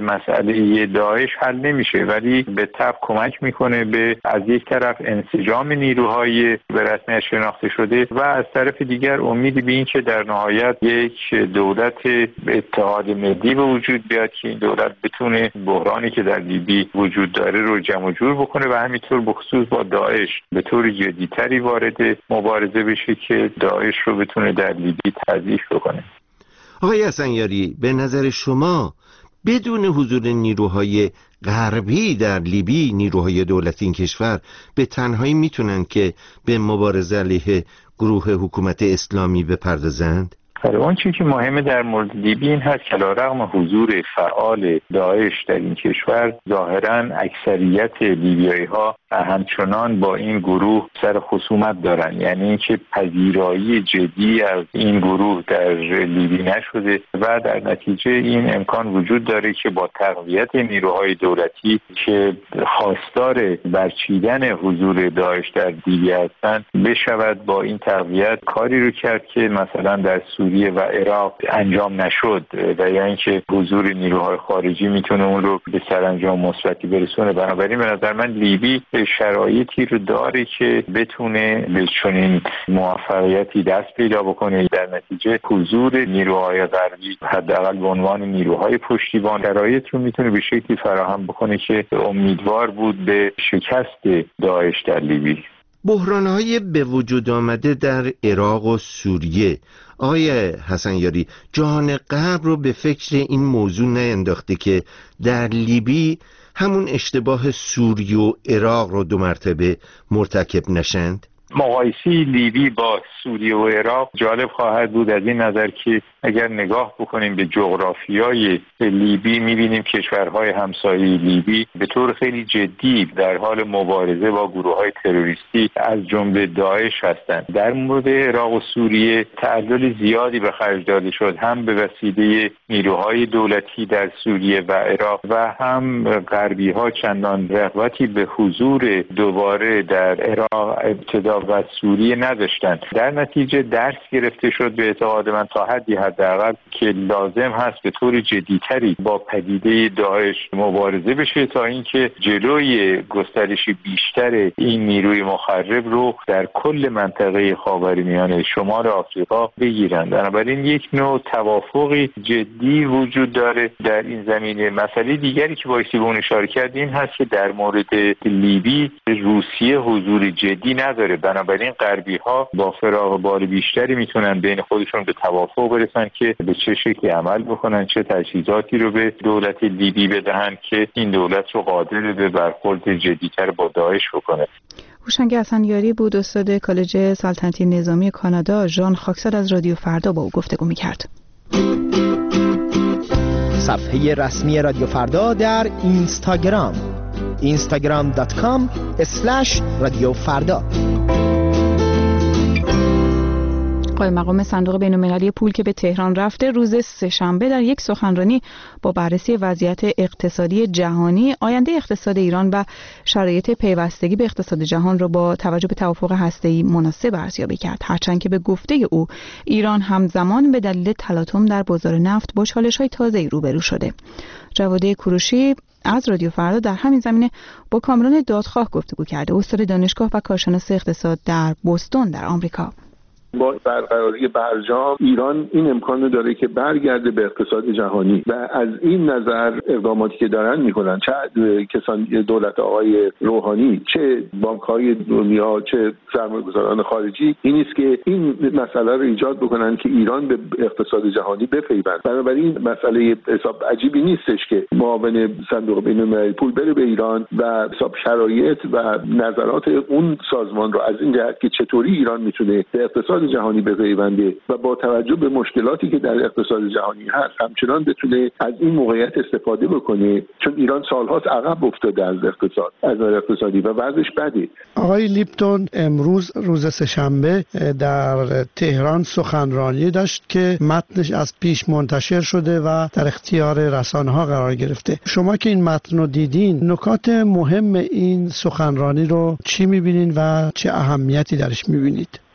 مسئله داعش حل نمیشه، ولی به طب کمک میکنه به از یک طرف انسجام نیروهای به رسمیت شناخته شده و از طرف دیگر امیدی به این که در نهایت یک دولت اتحاد ملی به وجود بیاد که این دولت بتونه بحرانی که در لیبی وجود داره رو جمع جور بکنه و همینطور بخصوص با داعش به طور جدی‌تری وارد مبارزه بشه که داعش رو بتونه در لیبی تضعیف بکنه. آقای حسنیاری، به نظر شما بدون حضور نیروهای غربی در لیبی، نیروهای دولتی این کشور به تنهایی میتونن که به مبارزه علیه گروه حکومت اسلامی بپردازند؟ اون چیزی که مهمه در مورد لیبی این هست که علیرغم حضور فعال داعش در این کشور، ظاهراً اکثریت لیبیایی‌ها همچنان با این گروه سر خصومت دارن، یعنی اینکه پذیرایی جدی از این گروه در لیبی نشده و در نتیجه این امکان وجود داره که با تقویت نیروهای دولتی که خواستار برچیدن حضور داعش در لیبی هستند بشود با این تقویت کاری رو کرد که مثلا در سوریه و عراق انجام نشد و یعنی که حضور نیروهای خارجی میتونه اون رو به سرانجام مثبتی برسونه. بنابراین به نظر من لیبی شرایطی رو داره که بتونه به چنین موفقیتی دست پیدا بکنه. در نتیجه حضور نیروهای غربی حداقل به عنوان نیروهای پشتیبان شرایط رو میتونه به شکلی فراهم بکنه که امیدوار بود به شکست داعش در لیبی. بحران‌های به وجود آمده در عراق و سوریه، آقای حسنیاری، جهان غرب رو به فکر این موضوع نینداخته که در لیبی همون اشتباه سوریه و عراق رو 2 مرتبه مرتکب نشند؟ مقایسه لیبی با سوریه و عراق جالب خواهد بود از این نظر که اگر نگاه بکنیم به جغرافیای لیبی می‌بینیم کشورهای همسایه لیبی به طور خیلی جدی در حال مبارزه با گروه‌های تروریستی از جمله داعش هستند. در مورد عراق و سوریه تعلل زیادی به خرج داده شد، هم به وسیله نیروهای دولتی در سوریه و عراق و هم غربی‌ها چندان رغبتی به حضور دوباره در عراق ابتدا و سوریه نداشتند. در نتیجه درس گرفته شد به اعتقاد من تا حدی حداقل که لازم هست به طور جدی‌تری با پدیده داعش مبارزه بشه تا اینکه جلوی گسترش بیشتر این نیروی مخرب رو در کل منطقه خاورمیانه شمال آفریقا بگیرند. بنابراین یک نوع توافقی جدی وجود داره در این زمینه. مسئله دیگری که بایستی به اون اشاره کرد این هست که در مورد لیبی روسیه حضور جدی نداره، بنابراین غربی‌ها با فراغ بال بیشتری میتونن بین خودشون به توافق برسن که به چه شکلی عمل بکنن، چه تجهیزاتی رو به دولت لیبی بدهن که این دولت رو قادر به برخورد جدی‌تر با داعش بکنه. هوشنگ حسنیاری بود، استاد کالج سلطنتی نظامی کانادا. ژان خاکساد از رادیو فردا با او گفتگو می‌کرد. صفحه رسمی رادیو فردا در اینستاگرام instagram.com/رادیو فردا. قائم مقام صندوق بین‌المللی پول که به تهران رفته روز سه‌شنبه در یک سخنرانی با بررسی وضعیت اقتصادی جهانی، آینده اقتصاد ایران و شرایط پیوستگی به اقتصاد جهان را با توجه به توافق هسته‌ای مناسب ارزیابی کرد، هرچند که به گفته او ایران همزمان به دلیل تلاطم در بازار نفت با چالش‌های تازه‌ای روبرو شده. جواده کوروشی از رادیو فردا در همین زمینه با کامران دادخواه گفتگو کرده، استاد دانشگاه و کارشناس اقتصاد در بوستون در آمریکا. با برقراری برجام ایران این امکان داره که برگرده به اقتصاد جهانی و از این نظر اقداماتی که دارن میکنن، چه کسان دولت آقای روحانی، چه بانک‌های دنیا، چه سرمایه‌گذاران خارجی، این است که این مسئله رو ایجاد بکنن که ایران به اقتصاد جهانی بپیوند. بنابراین مسئله حساب عجیبی نیستش که معاون صندوق بین‌المللی پول بره به ایران و حساب شرایط و نظرات اون سازمان رو از این جهت که چطوری ایران میتونه به اقتصاد جهانی بپیونده و با توجه به مشکلاتی که در اقتصاد جهانی هست همچنان بتونه از این موقعیت استفاده بکنه، چون ایران سالهاست عقب افتاده از اقتصاد، از نظر اقتصادی و وضعش بده. آقای لیپتون امروز روز سه‌شنبه در تهران سخنرانی داشت که متنش از پیش منتشر شده و در اختیار رسانه‌ها قرار گرفته. شما که این متن رو دیدین، نکات مهم این سخنرانی رو چی می‌بینین و چه اهمیتی درش می‌بینید؟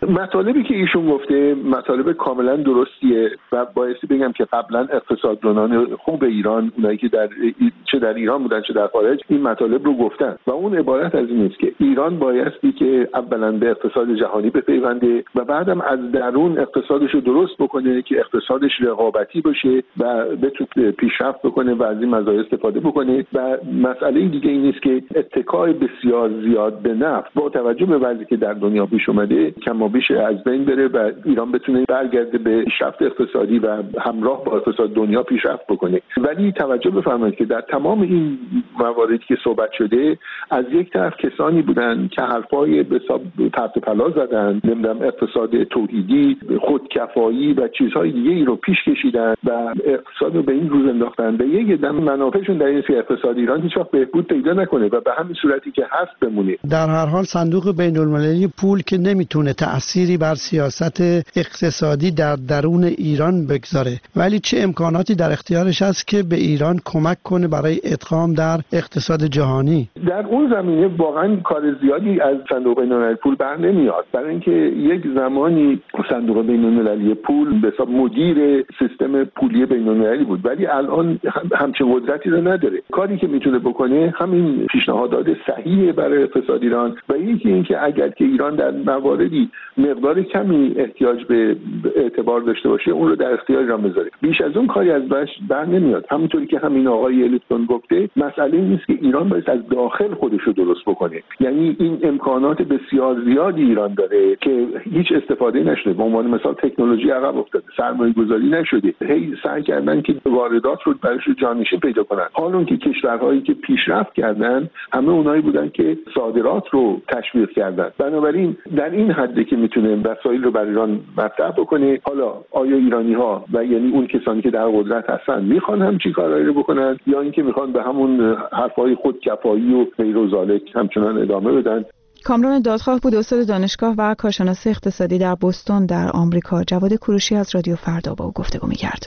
مطالبی که ایشون گفته مطالب کاملا درستیه و بایستی بگم که قبلا اقتصاددانان خوب ایران، اونایی که چه در ایران بودن چه در خارج، این مطالب رو گفتن و اون عبارت از این است که ایران بایستی که اولا به اقتصاد جهانی بپیونده و بعدم از درون اقتصادش رو درست بکنه که اقتصادش رقابتی باشه و بتونه پیشرفت بکنه و از این مزایا استفاده بکنه. و مسئله دیگه این است که اتکای بسیار زیاد به نفت با توجه به وضعی که در دنیا پیش اومده کما بیش از بین بره و ایران بتونه برگرده به پیشرفت اقتصادی و همراه با اقتصاد دنیا پیشرفت بکنه. ولی توجه بفرمایید که در تمام این مواردی که صحبت شده از یک طرف کسانی بودن که حرفای به حساب پرت و پلا زدن، نمیدونم اقتصاد توحیدی، خودکفایی و چیزهای دیگه ای رو پیش کشیدن و اقتصاد رو به این روز انداختن. به یک دم منافعشون در این اقتصاد ایران هیچ وقت بهبود پیدا نکنه و به همین صورتی که هست بمونه. در هر حال صندوق بین‌المللی پول که نمیتونه تأثیری بر سیاست اقتصادی در درون ایران بگذاره، ولی چه امکاناتی در اختیارش هست که به ایران کمک کنه برای ادغام در اقتصاد جهانی؟ در اون زمینه واقعا کار زیادی از صندوق بین‌المللی پول بر نمیاد، برای اینکه یک زمانی صندوق بین‌المللی پول به حساب مدیر سیستم پولی بین‌المللی بود، ولی الان همچین قدرتی رو نداره. کاری که میتونه بکنه همین پیشنهادات صحیح برای اقتصاد ایران و یکی اینکه اگر که ایران در مواردی مقدار کمی احتیاج به اعتبار داشته باشه اون رو در اختیار ایران بذاره. بیش از اون کاری از بر نمیاد. همونطوری که همین آقای الیتون گفته، مسئله این است که ایران باید از داخل خودش رو درست بکنه. یعنی این امکانات بسیار زیادی ایران داره که هیچ استفاده نشده. به عنوان مثال تکنولوژی عقب افتاده، سرمایه‌گذاری نشده. هی سعی کردن که واردات رو برایش جانشین پیدا کنن. حال اون که کشورهایی که پیشرفت کردن همه اونایی بودن که صادرات رو تشویق کردن. بنابراین در این حدی که میتونه وسایل رو برای ایران مطرح بکنه. حالا آیا ایرانی‌ها و یعنی اون کسانی که در قدرت هستن میخوان همچین کارایی رو بکنن یا اینکه میخوان به همون حرفای خودکفایی و غیر و ذالک همچنان ادامه بدن؟ کامران دادخواه بود، استاد دانشگاه و کارشناس اقتصادی در بوستون در آمریکا. جواد کوروشی از رادیو فردا با او گفتگو می‌کرد.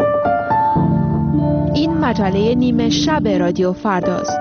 این مجله نیمه شب رادیو فرداست.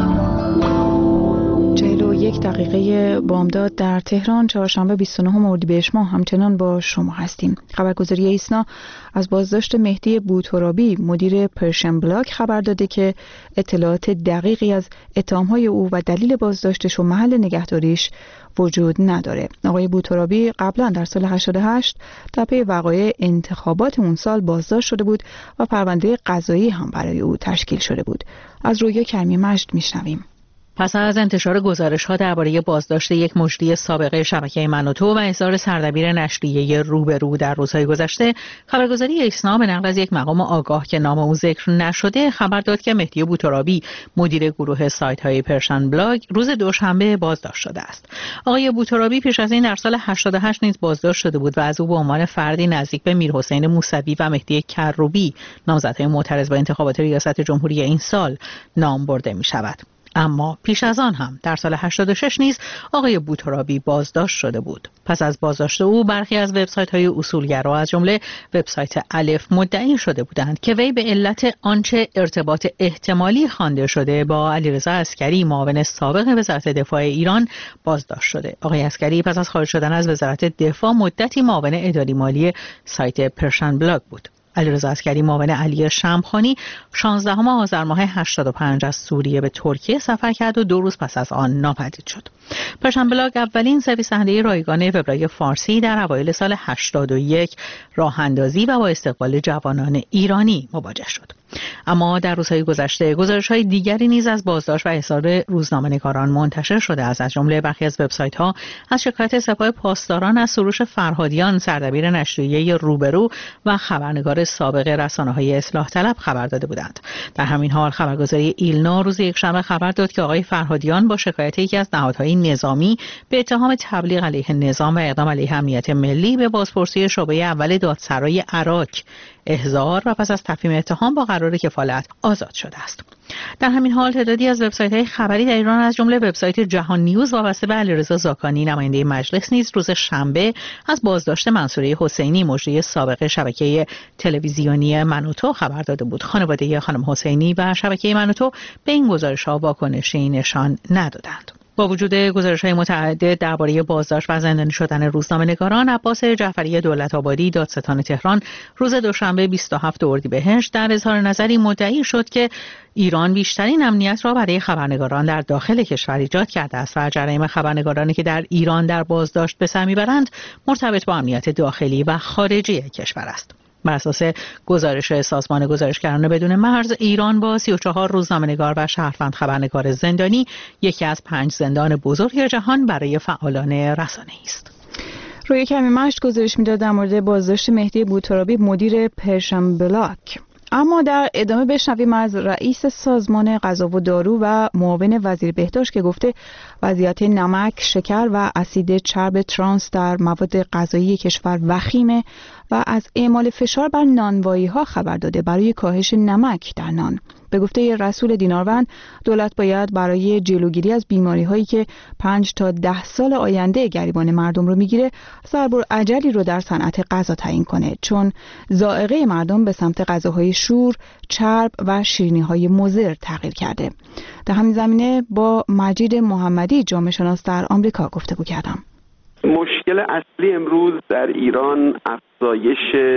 41 دقیقه بامداد در تهران، چهارشنبه 29 اردیبهشت ماه همچنان با شما هستیم. خبرگزاری ایسنا از بازداشت مهدی بوترابی مدیر پرشن بلاک خبر داده که اطلاعات دقیقی از اتهام‌های او و دلیل بازداشتش و محل نگهداریش وجود نداره. آقای بوترابی قبلا در سال 88 در پی وقایع انتخابات اون سال بازداشت شده بود و پرونده قضایی هم برای او تشکیل شده بود. از رویا کرمی مجد میشنویم. پس از انتشار گزارش‌ها درباره بازداشت یک مجری سابقه شبکه من و تو و احضار سردبیر نشریه روبرو در روزهای گذشته، خبرگزاری ایسنا به نقل از یک مقام آگاه که نام او ذکر نشده خبر داد که مهدی بوترابی مدیر گروه سایت‌های پرشن بلاگ روز دوشنبه بازداشت شده است. آقای بوترابی پیش از این در سال 88 نیز بازداشت شده بود و از او به عنوان فردی نزدیک به میرحسین موسوی و مهدی کروبی، نامزدهای معترض به انتخابات ریاست جمهوری این سال، نام برده می‌شود. اما پیش از آن هم در سال 86 نیز آقای بوترابی بازداشت شده بود. پس از بازداشت او برخی از وبسایت‌های اصولگرا از جمله وبسایت الف مدعی شده بودند که وی به علت آنچه ارتباط احتمالی خوانده شده با علیرضا عسگری معاون سابق وزارت دفاع ایران بازداشت شده. آقای عسگری پس از خارج شدن از وزارت دفاع مدتی معاون اداری مالی سایت پرشن بلاگ بود. علیرضا عسگری معاون علی شمخانی 16 آذر ماه 85 از سوریه به ترکیه سفر کرد و 2 روز پس از آن ناپدید شد. پرشن بلاگ اولین سرویس دهنده رایگان وبلاگ فارسی در اوایل سال 81 راه اندازی و با استقبال جوانان ایرانی مواجه شد. اما در روزهای گذشته گزارش‌های دیگری نیز از بازداشت و احضار روزنامه‌نگاران منتشر شده است. از جمله برخی از وبسایت‌ها از شکایت سپاه پاسداران از سروش فرهادیان سردبیر نشریه روبرو و خبرنگار سابق رسانه‌های اصلاح طلب خبر داده بودند. در همین حال خبرگزاری ایلنا روز یکشنبه خبر داد که آقای فرهادیان با شکایت یکی از نهادهای نظامی به اتهام تبلیغ علیه نظام و اقدام علیه امنیت ملی به بازپرسی شعبه اول دادسرای عراق احضار و پس از تفهیم اتهام با قرار کفالت آزاد شده است. در همین حال تعدادی از وبسایت‌های خبری در ایران از جمله وبسایت جهان نیوز وابسته به علیرضا زاکانی نماینده مجلس نیز روز شنبه از بازداشت منصوره حسینی مجری سابق شبکه تلویزیونی من و تو خبر داده بود. خانواده خانم حسینی و شبکه من و تو به این گزارش‌ها واکنشی نشان ندادند. با وجود گزارش‌های متعدد درباره بازداشت و زندانی شدن روزنامه‌نگاران، عباس جعفری دولت‌آبادی دادستان تهران روز دوشنبه 27 اردیبهشت در اظهار نظری مدعی شد که ایران بیشترین امنیت را برای خبرنگاران در داخل کشور ایجاد کرده است و جرایم خبرنگارانی که در ایران در بازداشت به سر میبرند مرتبط با امنیت داخلی و خارجی کشور است. بر اساس گزارش سازمان گزارشگران بدون مرز، ایران با 34 روزنامه‌نگار و شهروند خبرنگار زندانی یکی از 5 زندان بزرگ جهان برای فعالان رسانه‌ای است. روی کمی مشت گزارش میداد در مورد بازداشت مهدی بوترابی مدیر پرشن بلاک. اما در ادامه بشنویم از رئیس سازمان غذا و دارو و معاون وزیر بهداشت که گفته وضعیت نمک، شکر و اسید چرب ترانس در مواد غذایی کشور وخیمه و از اعمال فشار بر نانوایی‌ها خبر داده برای کاهش نمک در نان. به گفته رسول دیناروند، دولت باید برای جلوگیری از بیماری‌هایی که 5 تا 10 سال آینده گریبان مردم رو میگیره، ضرب‌الاجلی رو در صنعت غذا تعیین کنه، چون ذائقه مردم به سمت غذاهای شور، چرب و شیرینی‌های مضر تغییر کرده. در همین زمینه با مجید محمدی جامعه شناس در آمریکا گفتگو کردم. مشکل اصلی امروز در ایران افزایش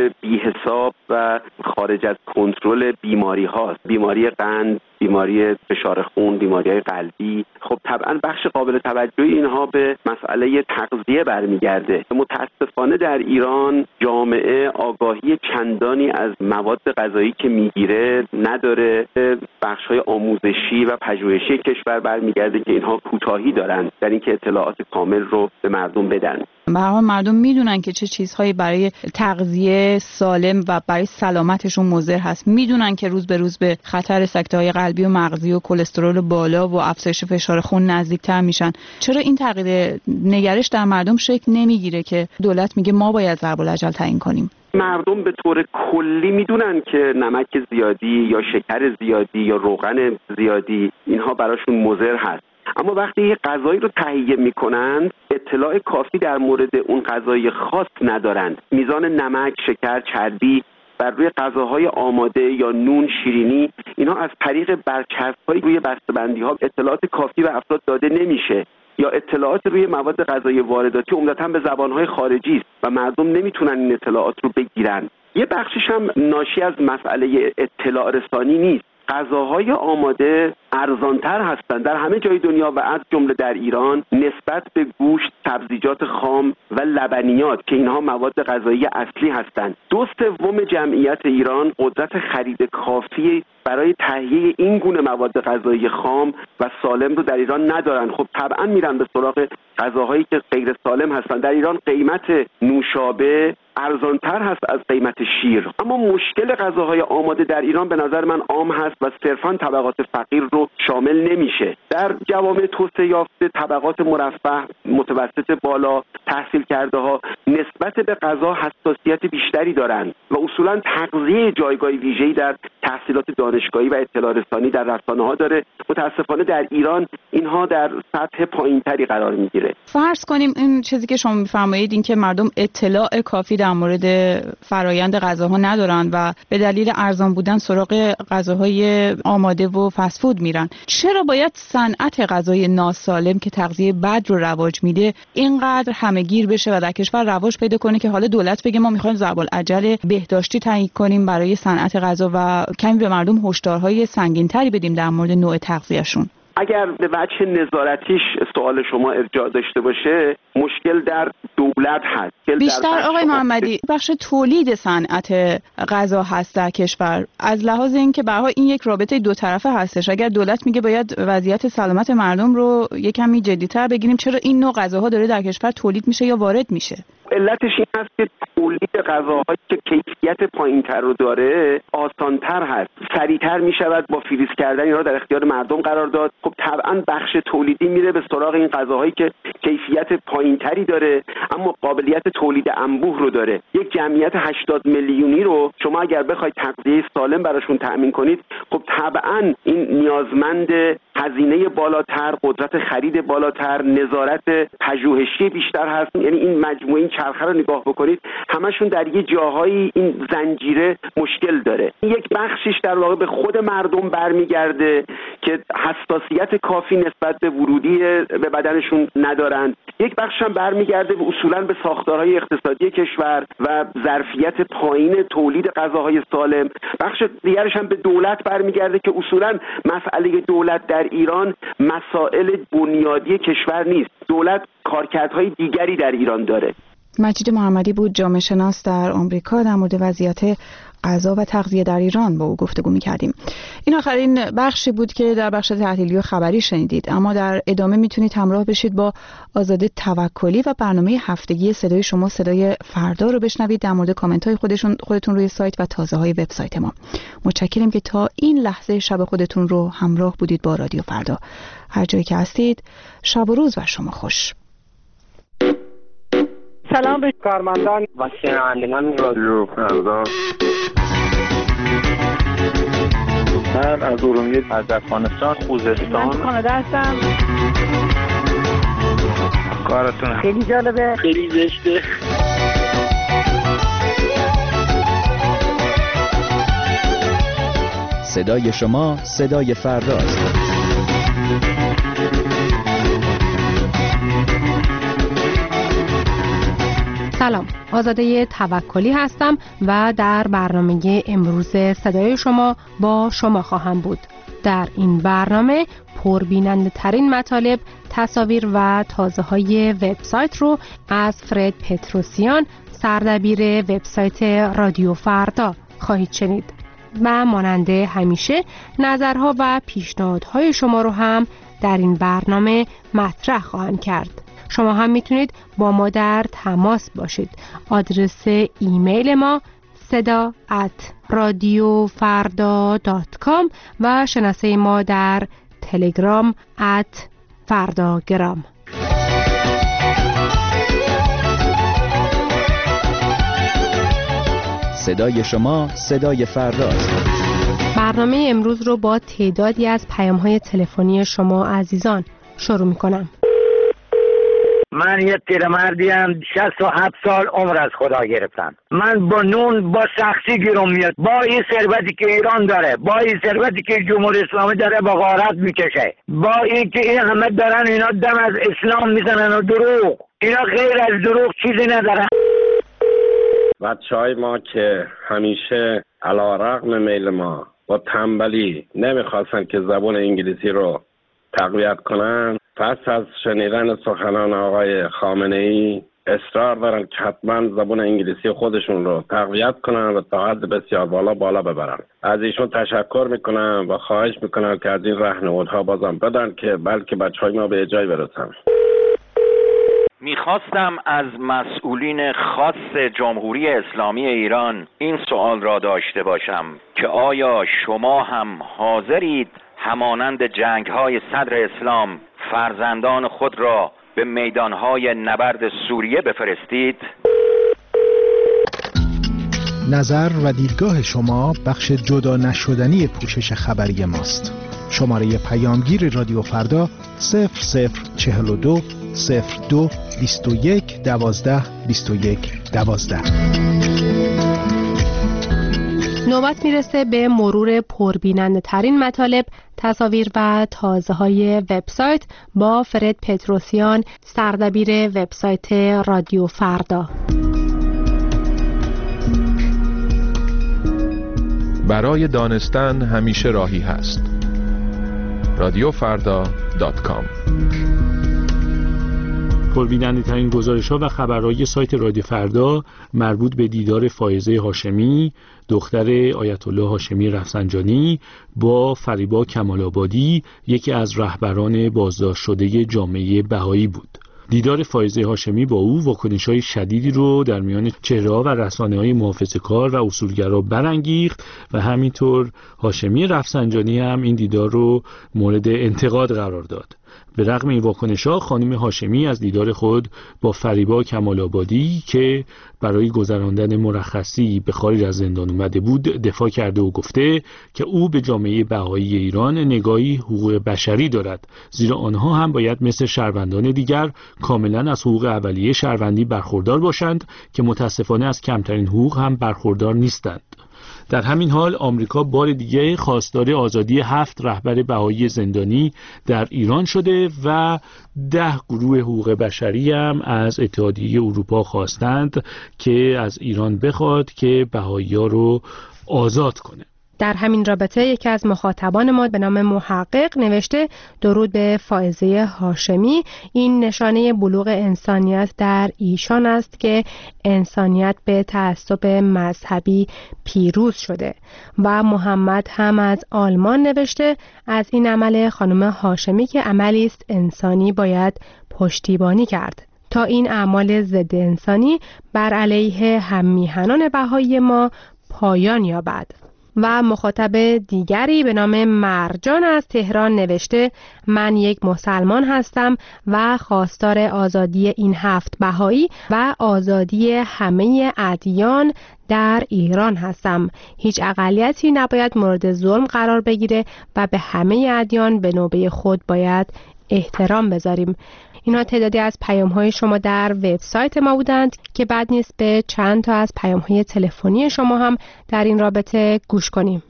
بی‌حساب و خارج از کنترل بیماری هاست. بیماری قند، بیماری فشار خون، بیماری‌های قلبی. خب طبعا بخش قابل توجهی اینها به مسئله تغذیه برمیگرده. متاسفانه در ایران جامعه آگاهی چندانی از مواد غذایی که میگیره نداره. بخش‌های آموزشی و پژوهشی کشور برمیگرده که اینها کوتاهی دارن در اینکه اطلاعات کامل رو به مردم بدن. به هر حال مردم میدونن که چه چیزهایی برای تغذیه سالم و برای سلامتشون مضر هست. میدونن که روز به روز به خطر سکته‌های قلبی و مغزی و کلسترول بالا و افزایش فشار خون نزدیکتر میشن. چرا این تغییر نگرش در مردم شکل نمیگیره که دولت میگه ما باید ضرب‌الاجل تعیین کنیم؟ مردم به طور کلی میدونن که نمک زیادی یا شکر زیادی یا روغن زیادی اینها براشون مضر هست. اما وقتی یه غذایی رو تهیه میکنند اطلاع کافی در مورد اون غذای خاص ندارند. میزان نمک، شکر، چربی بر روی غذاهای آماده یا نون، شیرینی، اینها از طریق برچسب‌های روی بسته‌بندی‌ها اطلاعات کافی به افراد داده نمیشه. یا اطلاعات روی مواد غذایی وارداتی عمدتاً به زبان‌های خارجی است و مردم نمیتونن این اطلاعات رو بگیرن. یه بخشش هم ناشی از مسئله اطلاع رسانی نیست. غذاهای آماده ارزانتر هستند در همه جای دنیا و از جمله در ایران نسبت به گوشت، سبزیجات خام و لبنیات که اینها مواد غذایی اصلی هستند. 2/3 جمعیت ایران قدرت خرید کافی برای تهیه این گونه مواد غذایی خام و سالم رو در ایران ندارن. خب طبعا میرن به سراغ غذاهایی که غیر سالم هستند. در ایران قیمت نوشابه ارزانتر هست از قیمت شیر. اما مشکل غذاهای آماده در ایران به نظر من عام هست و صرفاً طبقات فقیر رو شامل نمیشه. در جوامع توسعه یافته طبقات مرفه، متوسط بالا، تحصیل کرده ها نسبت به غذا حساسیت بیشتری دارند و اصولاً تغذیه جایگاه ویژه‌ای در تحصیلات دانشگاهی و اطلاع رسانی در رسانه‌ها داره. متاسفانه در ایران اینها در سطح پایینتری قرار میگیره. فرض کنیم این چیزی که شما میفرمایید، این که مردم اطلاع کافی در مورد فرایند غذاها ندارن و به دلیل ارزان بودن سراغ غذاهای آماده و فست فود میرن، چرا باید صنعت غذای ناسالم که تغذیه بد رو رواج میده اینقدر همه‌گیر بشه و در کشور رواج پیدا کنه که حالا دولت بگه ما میخوایم ضرب‌الاجل بهداشتی تعیین کنیم برای صنعت غذا و کمی به مردم هشدارهای سنگین‌تری بدیم در مورد نوع تغذیه‌شون؟ اگر به وجه نظارتیش سوال شما ارجاع داشته باشه، مشکل در دولت هست. بیشتر آقای محمدی بخش تولید صنعت غذا هست در کشور، از لحاظ اینکه به هر حال این یک رابطه دو طرفه هستش. اگر دولت میگه باید وضعیت سلامت مردم رو یکمی جدی‌تر بگیریم، چرا این نوع غذاها داره در کشور تولید میشه یا وارد میشه؟ علتش این هست که تولید غذاهایی که کیفیت پایین‌تر رو داره آسان‌تر هست، سریع‌تر میشود با فریز کردن اینا در اختیار مردم قرار داد. خب طبعاً بخش تولیدی میره به سراغ این غذاهایی که کیفیت پایین‌تری داره اما قابلیت تولید انبوه رو داره. یک جمعیت 80 میلیونی رو شما اگر بخواید تغذیه سالم براشون تأمین کنید، خب طبعاً این نیازمند هزینه بالاتر، قدرت خرید بالاتر، نظارت پژوهشی بیشتر هست. یعنی این مجموعه این چرخه رو نگاه بکنید همشون در یه جاهایی این زنجیره مشکل داره. یک بخشش در واقع به خود مردم برمیگرده که حساسیت کافی نسبت به ورودی به بدنشون ندارن. یک بخش هم برمیگرده به اصولاً به ساختارهای اقتصادی کشور و ظرفیت پایین تولید غذاهای سالم. بخش دیگرش هم به دولت برمیگرده که اصولاً مسئله دولت در ایران مسائل بنیادی کشور نیست. دولت کارکردهای دیگری در ایران داره. مجید محمدی بود، جامعه شناس در آمریکا، در مورد وضعیت غذا و تغذیه در ایران با او گفتگو می‌کردیم. این آخرین بخشی بود که در بخش تحلیلی و خبری شنیدید، اما در ادامه میتونید همراه بشید با آزاده توکلی و برنامه هفتگی صدای شما صدای فردا رو بشنوید در مورد کامنت‌های خودتون روی سایت و تازه‌های وبسایت ما. متشکرم که تا این لحظه شب خودتون رو همراه بودید با رادیو فردا. هر جایی که هستید شب و روز بر شما خوش. سلام به کارمندان و شنوندگان رادیو فردا. من از ارومیه، از افغانستان، خوزستان. من کانادا هستم. کارتون خیلی جالبه، خیلی زشته. صدای شما صدای فرداست. سلام، آزاده توکلی هستم و در برنامه امروز صدای شما با شما خواهم بود. در این برنامه پربیننده ترین مطالب، تصاویر و تازه های وبسایت رو از فرد پتروسیان، سردبیر وبسایت رادیو فردا خواهید شنید. و مانند همیشه نظرها و پیشنهادهای شما رو هم در این برنامه مطرح خواهم کرد. شما هم میتونید با ما در تماس باشید. آدرس ایمیل ما seda@radiofarda.com و شناسه ما در تلگرام @fardagram. صدای شما صدای فرداست. برنامه امروز رو با تعدادی از پیام‌های تلفنی شما عزیزان شروع می‌کنم. من یه پیرمردیم 67 سال عمر از خدا گرفتم. من با نون با سختی گیرم میاد. با این ثروتی که ایران داره، با این ثروتی که جمهوری اسلامی داره با غارت میکشه، با این که این همه دارن اینا دم از اسلام میزنن و دروغ، اینا غیر از دروغ چیزی ندارن. بچهای ما که همیشه علیرغم میل ما با تنبلی نمیخواستن که زبان انگلیسی رو تقویت کنن، پس از شنیدن سخنان آقای خامنه‌ای اصرار دارن که حتما زبان انگلیسی خودشون رو تقویت کنن و تا حد بسیار بالا ببرن. از ایشون تشکر میکنم و خواهش میکنم که از این راهنمودها بازم بدن که بلکه بچهای ما به جای برسن. میخواستم از مسئولین خاص جمهوری اسلامی ایران این سوال را داشته باشم که آیا شما هم حاضرید همانند جنگ‌های صدر اسلام فرزندان خود را به میدان‌های نبرد سوریه بفرستید؟ نظر و دیدگاه شما بخش جدا نشدنی پوشش خبری ماست. شماره پیامگیر رادیو فردا 0042 02 21 12 21 12. نوبت میرسه به مرور پربیننده ترین مطالب، تصاویر و تازه های وبسایت با فرد پتروسیان، سردبیر وبسایت رادیو فردا. برای دانستن همیشه راهی هست. radiofarda.com. پربیننده ترین گزارش‌ها و خبرهای سایت رادیو فردا مربوط به دیدار فائزه هاشمی، دختر آیت الله هاشمی رفسنجانی با فریبا کمال‌آبادی، یکی از رهبران بازداشت شده جامعه بهایی بود. دیدار فائزه هاشمی با او واکنش‌های شدیدی رو در میان چهره‌ها و رسانه‌های محافظه‌کار و اصولگرا برانگیخت و همینطور هاشمی رفسنجانی هم این دیدار رو مورد انتقاد قرار داد. به رغم این واکنش‌ها خانم هاشمی از دیدار خود با فریبا کمال‌آبادی که برای گذراندن مرخصی به خارج از زندان اومده بود دفاع کرده و گفته که او به جامعه بهایی ایران نگاهی حقوق بشری دارد، زیرا آنها هم باید مثل شهروندان دیگر کاملا از حقوق اولیه شهروندی برخوردار باشند که متاسفانه از کمترین حقوق هم برخوردار نیستند. در همین حال آمریکا بار دیگه خواستار آزادی 7 رهبر بهایی زندانی در ایران شده و 10 گروه حقوق بشری هم از اتحادیه اروپا خواستند که از ایران بخواد که بهایی‌ها رو آزاد کنه. در همین رابطه یکی از مخاطبان ما به نام محقق نوشته درود به فائزه هاشمی، این نشانه بلوغ انسانیت در ایشان است که انسانیت به تعصب مذهبی پیروز شده. و محمد هم از آلمان نوشته از این عمل خانم هاشمی که عملی است انسانی باید پشتیبانی کرد تا این اعمال ضد انسانی بر علیه هم میهنان بهایی ما پایان یابد. و مخاطب دیگری به نام مرجان از تهران نوشته من یک مسلمان هستم و خواستار آزادی این 7 بهایی و آزادی همه ادیان در ایران هستم. هیچ اقلیتی نباید مورد ظلم قرار بگیره و به همه ادیان به نوبه خود باید احترام بذاریم. اینا تعدادی از پیام‌های شما در وبسایت ما بودند که بد نیست به چند تا از پیام‌های تلفنی شما هم در این رابطه گوش کنیم.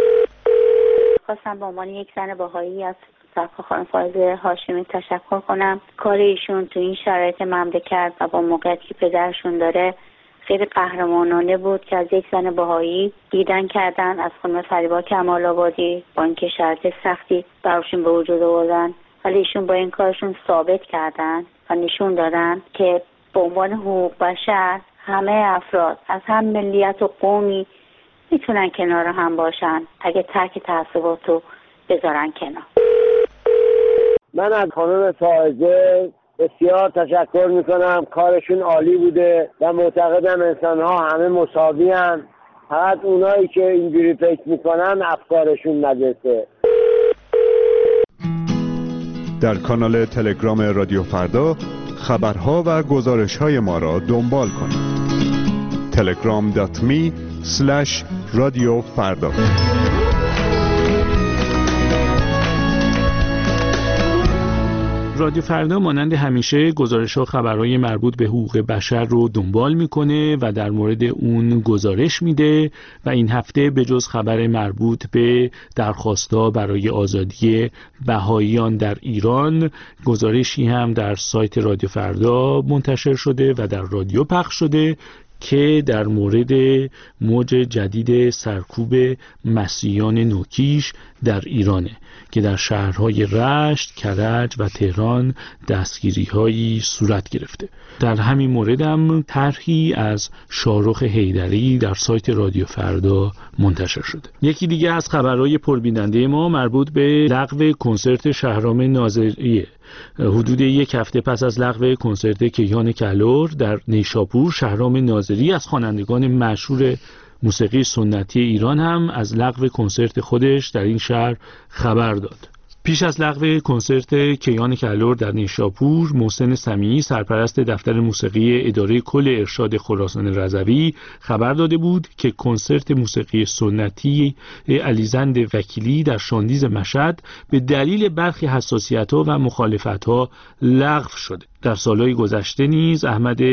خواستم به عنوان یک زن بهایی از خانم فائزه هاشمی تشکر کنم. کار ایشون تو این شرایط مملکت و با موقعیتی که پدرشون داره خیلی قهرمانانه بود که از یک زن بهایی دیدن کردن، از خانم فریبا کمال‌آبادی با اینکه شرایط سختی براشون به وجود آوردن، ولی ایشون با این کارشون ثابت کردن و نشون دادن که به عنوان حقوق بشر همه افراد از هم ملیت و قومی میتونن کنار هم باشن اگه ترک تعصبات رو بذارن کنار. من از خانم فائزه بسیار تشکر میکنم، کارشون عالی بوده و معتقدم انسان ها همه مساوی هستند، فقط اونایی که اینجوری فکر میکنن افکارشون ندسته. در کانال تلگرام رادیو فردا خبرها و گزارش‌های ما را دنبال کنید. telegram.me/رادیو فردا. رادیو فردا مانند همیشه گزارش و خبرهای مربوط به حقوق بشر رو دنبال میکنه و در مورد اون گزارش میده و این هفته به جز خبر مربوط به درخواست‌ها برای آزادی بهاییان در ایران، گزارشی هم در سایت رادیو فردا منتشر شده و در رادیو پخش شده که در مورد موج جدید سرکوب مسیحیان نوکیش در ایرانه که در شهرهای رشت، کرج و تهران دستگیری‌هایی صورت گرفته. در همین مورد هم طرحی از شاهرخ حیدری در سایت رادیو فردا منتشر شده. یکی دیگه از خبرهای پربیننده ما مربوط به لغو کنسرت شهرام ناظریه. حدود یک هفته پس از لغو کنسرت کیهان کلور در نیشاپور، شهرام ناظری از خوانندگان مشهور موسیقی سنتی ایران هم از لغو کنسرت خودش در این شهر خبر داد. پیش از لغو کنسرت کیهان کلور در نیشاپور، محسن سمیعی سرپرست دفتر موسیقی اداره کل ارشاد خراسان رضوی خبر داده بود که کنسرت موسیقی سنتی علیزند وکیلی در شاندیز مشهد به دلیل برخی حساسیت‌ها و مخالفت‌ها لغو شده. در سالهای گذشته نیز احمد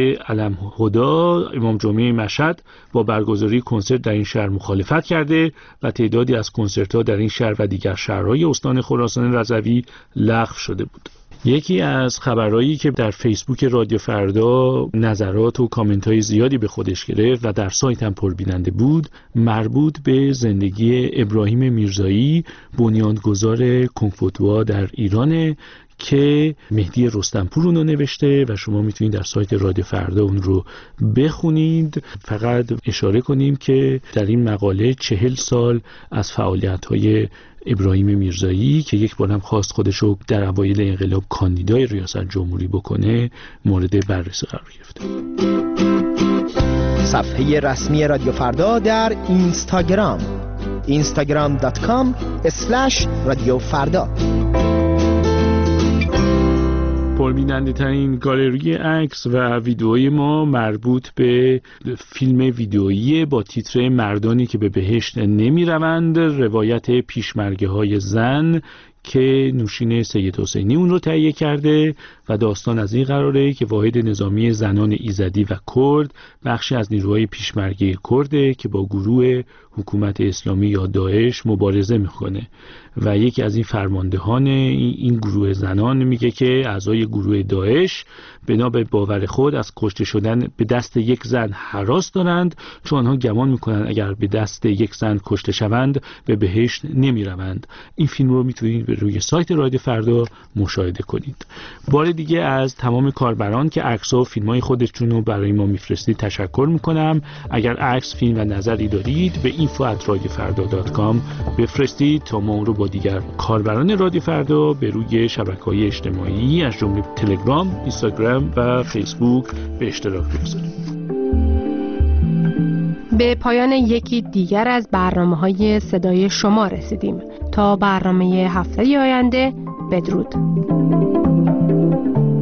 علم‌هدا امام جمعه مشهد با برگزاری کنسرت در این شهر مخالفت کرده و تعدادی از کنسرت‌ها در این شهر و دیگر شهرهای استان خراسان رضوی لغو شده بود. یکی از خبرهایی که در فیسبوک رادیو فردا نظرات و کامنت‌های زیادی به خودش گرفت و در سایت هم پربیننده بود، مربوط به زندگی ابراهیم میرزایی، بنیانگذار کنگ-فو در ایرانه که مهدی رستمپور اونو نوشته و شما میتونید در سایت رادیو فردا اون رو بخونید. فقط اشاره کنیم که در این مقاله 40 سال از فعالیت‌های ابراهیم میرزایی که یک بار هم خواست خودشو در اوایل انقلاب کاندیدای ریاست جمهوری بکنه مورد بررسی قرار گرفته. صفحه رسمی رادیو فردا در اینستاگرام instagram.com/رادیو فردا. پربیننده ترین گالری عکس و ویدئوی ما مربوط به فیلم ویدئویی با تیتر مردانی که به بهشت نمی روند، روایت پیشمرگه های زن که نوشین سید حسینی اون رو تهیه کرده و داستان از این قراره که واحد نظامی زنان ایزدی و کرد بخشی از نیروهای پیشمرگه کرده که با گروه حکومت اسلامی یا داعش مبارزه میکنه و یکی از این فرماندهان این گروه زنان میگه که اعضای گروه داعش بنا به باور خود از کشته شدن به دست یک زن هراس دارند، چون آنها گمان میکنند اگر به دست یک زن کشته شوند به بهشت نمیروند. این فیلم رو میتونید به روی سایت رادیو فردا مشاهده کنید. بار دیگه از تمام کاربران که عکس و فیلم‌های خودشون رو برای ما میفرستید تشکر میکنم. اگر عکس، فیلم و نظری دارید به info@radiofarda.com بفرستید تا ما اون رو با دیگر کاربران رادیو فردا به روی شبکه‌های اجتماعی از جمله تلگرام، اینستاگرام و فیسبوک به اشتراک بگذاریم. به پایان یکی دیگر از برنامه‌های صدای شما رسیدیم. تا برنامه هفته آینده، بدرود.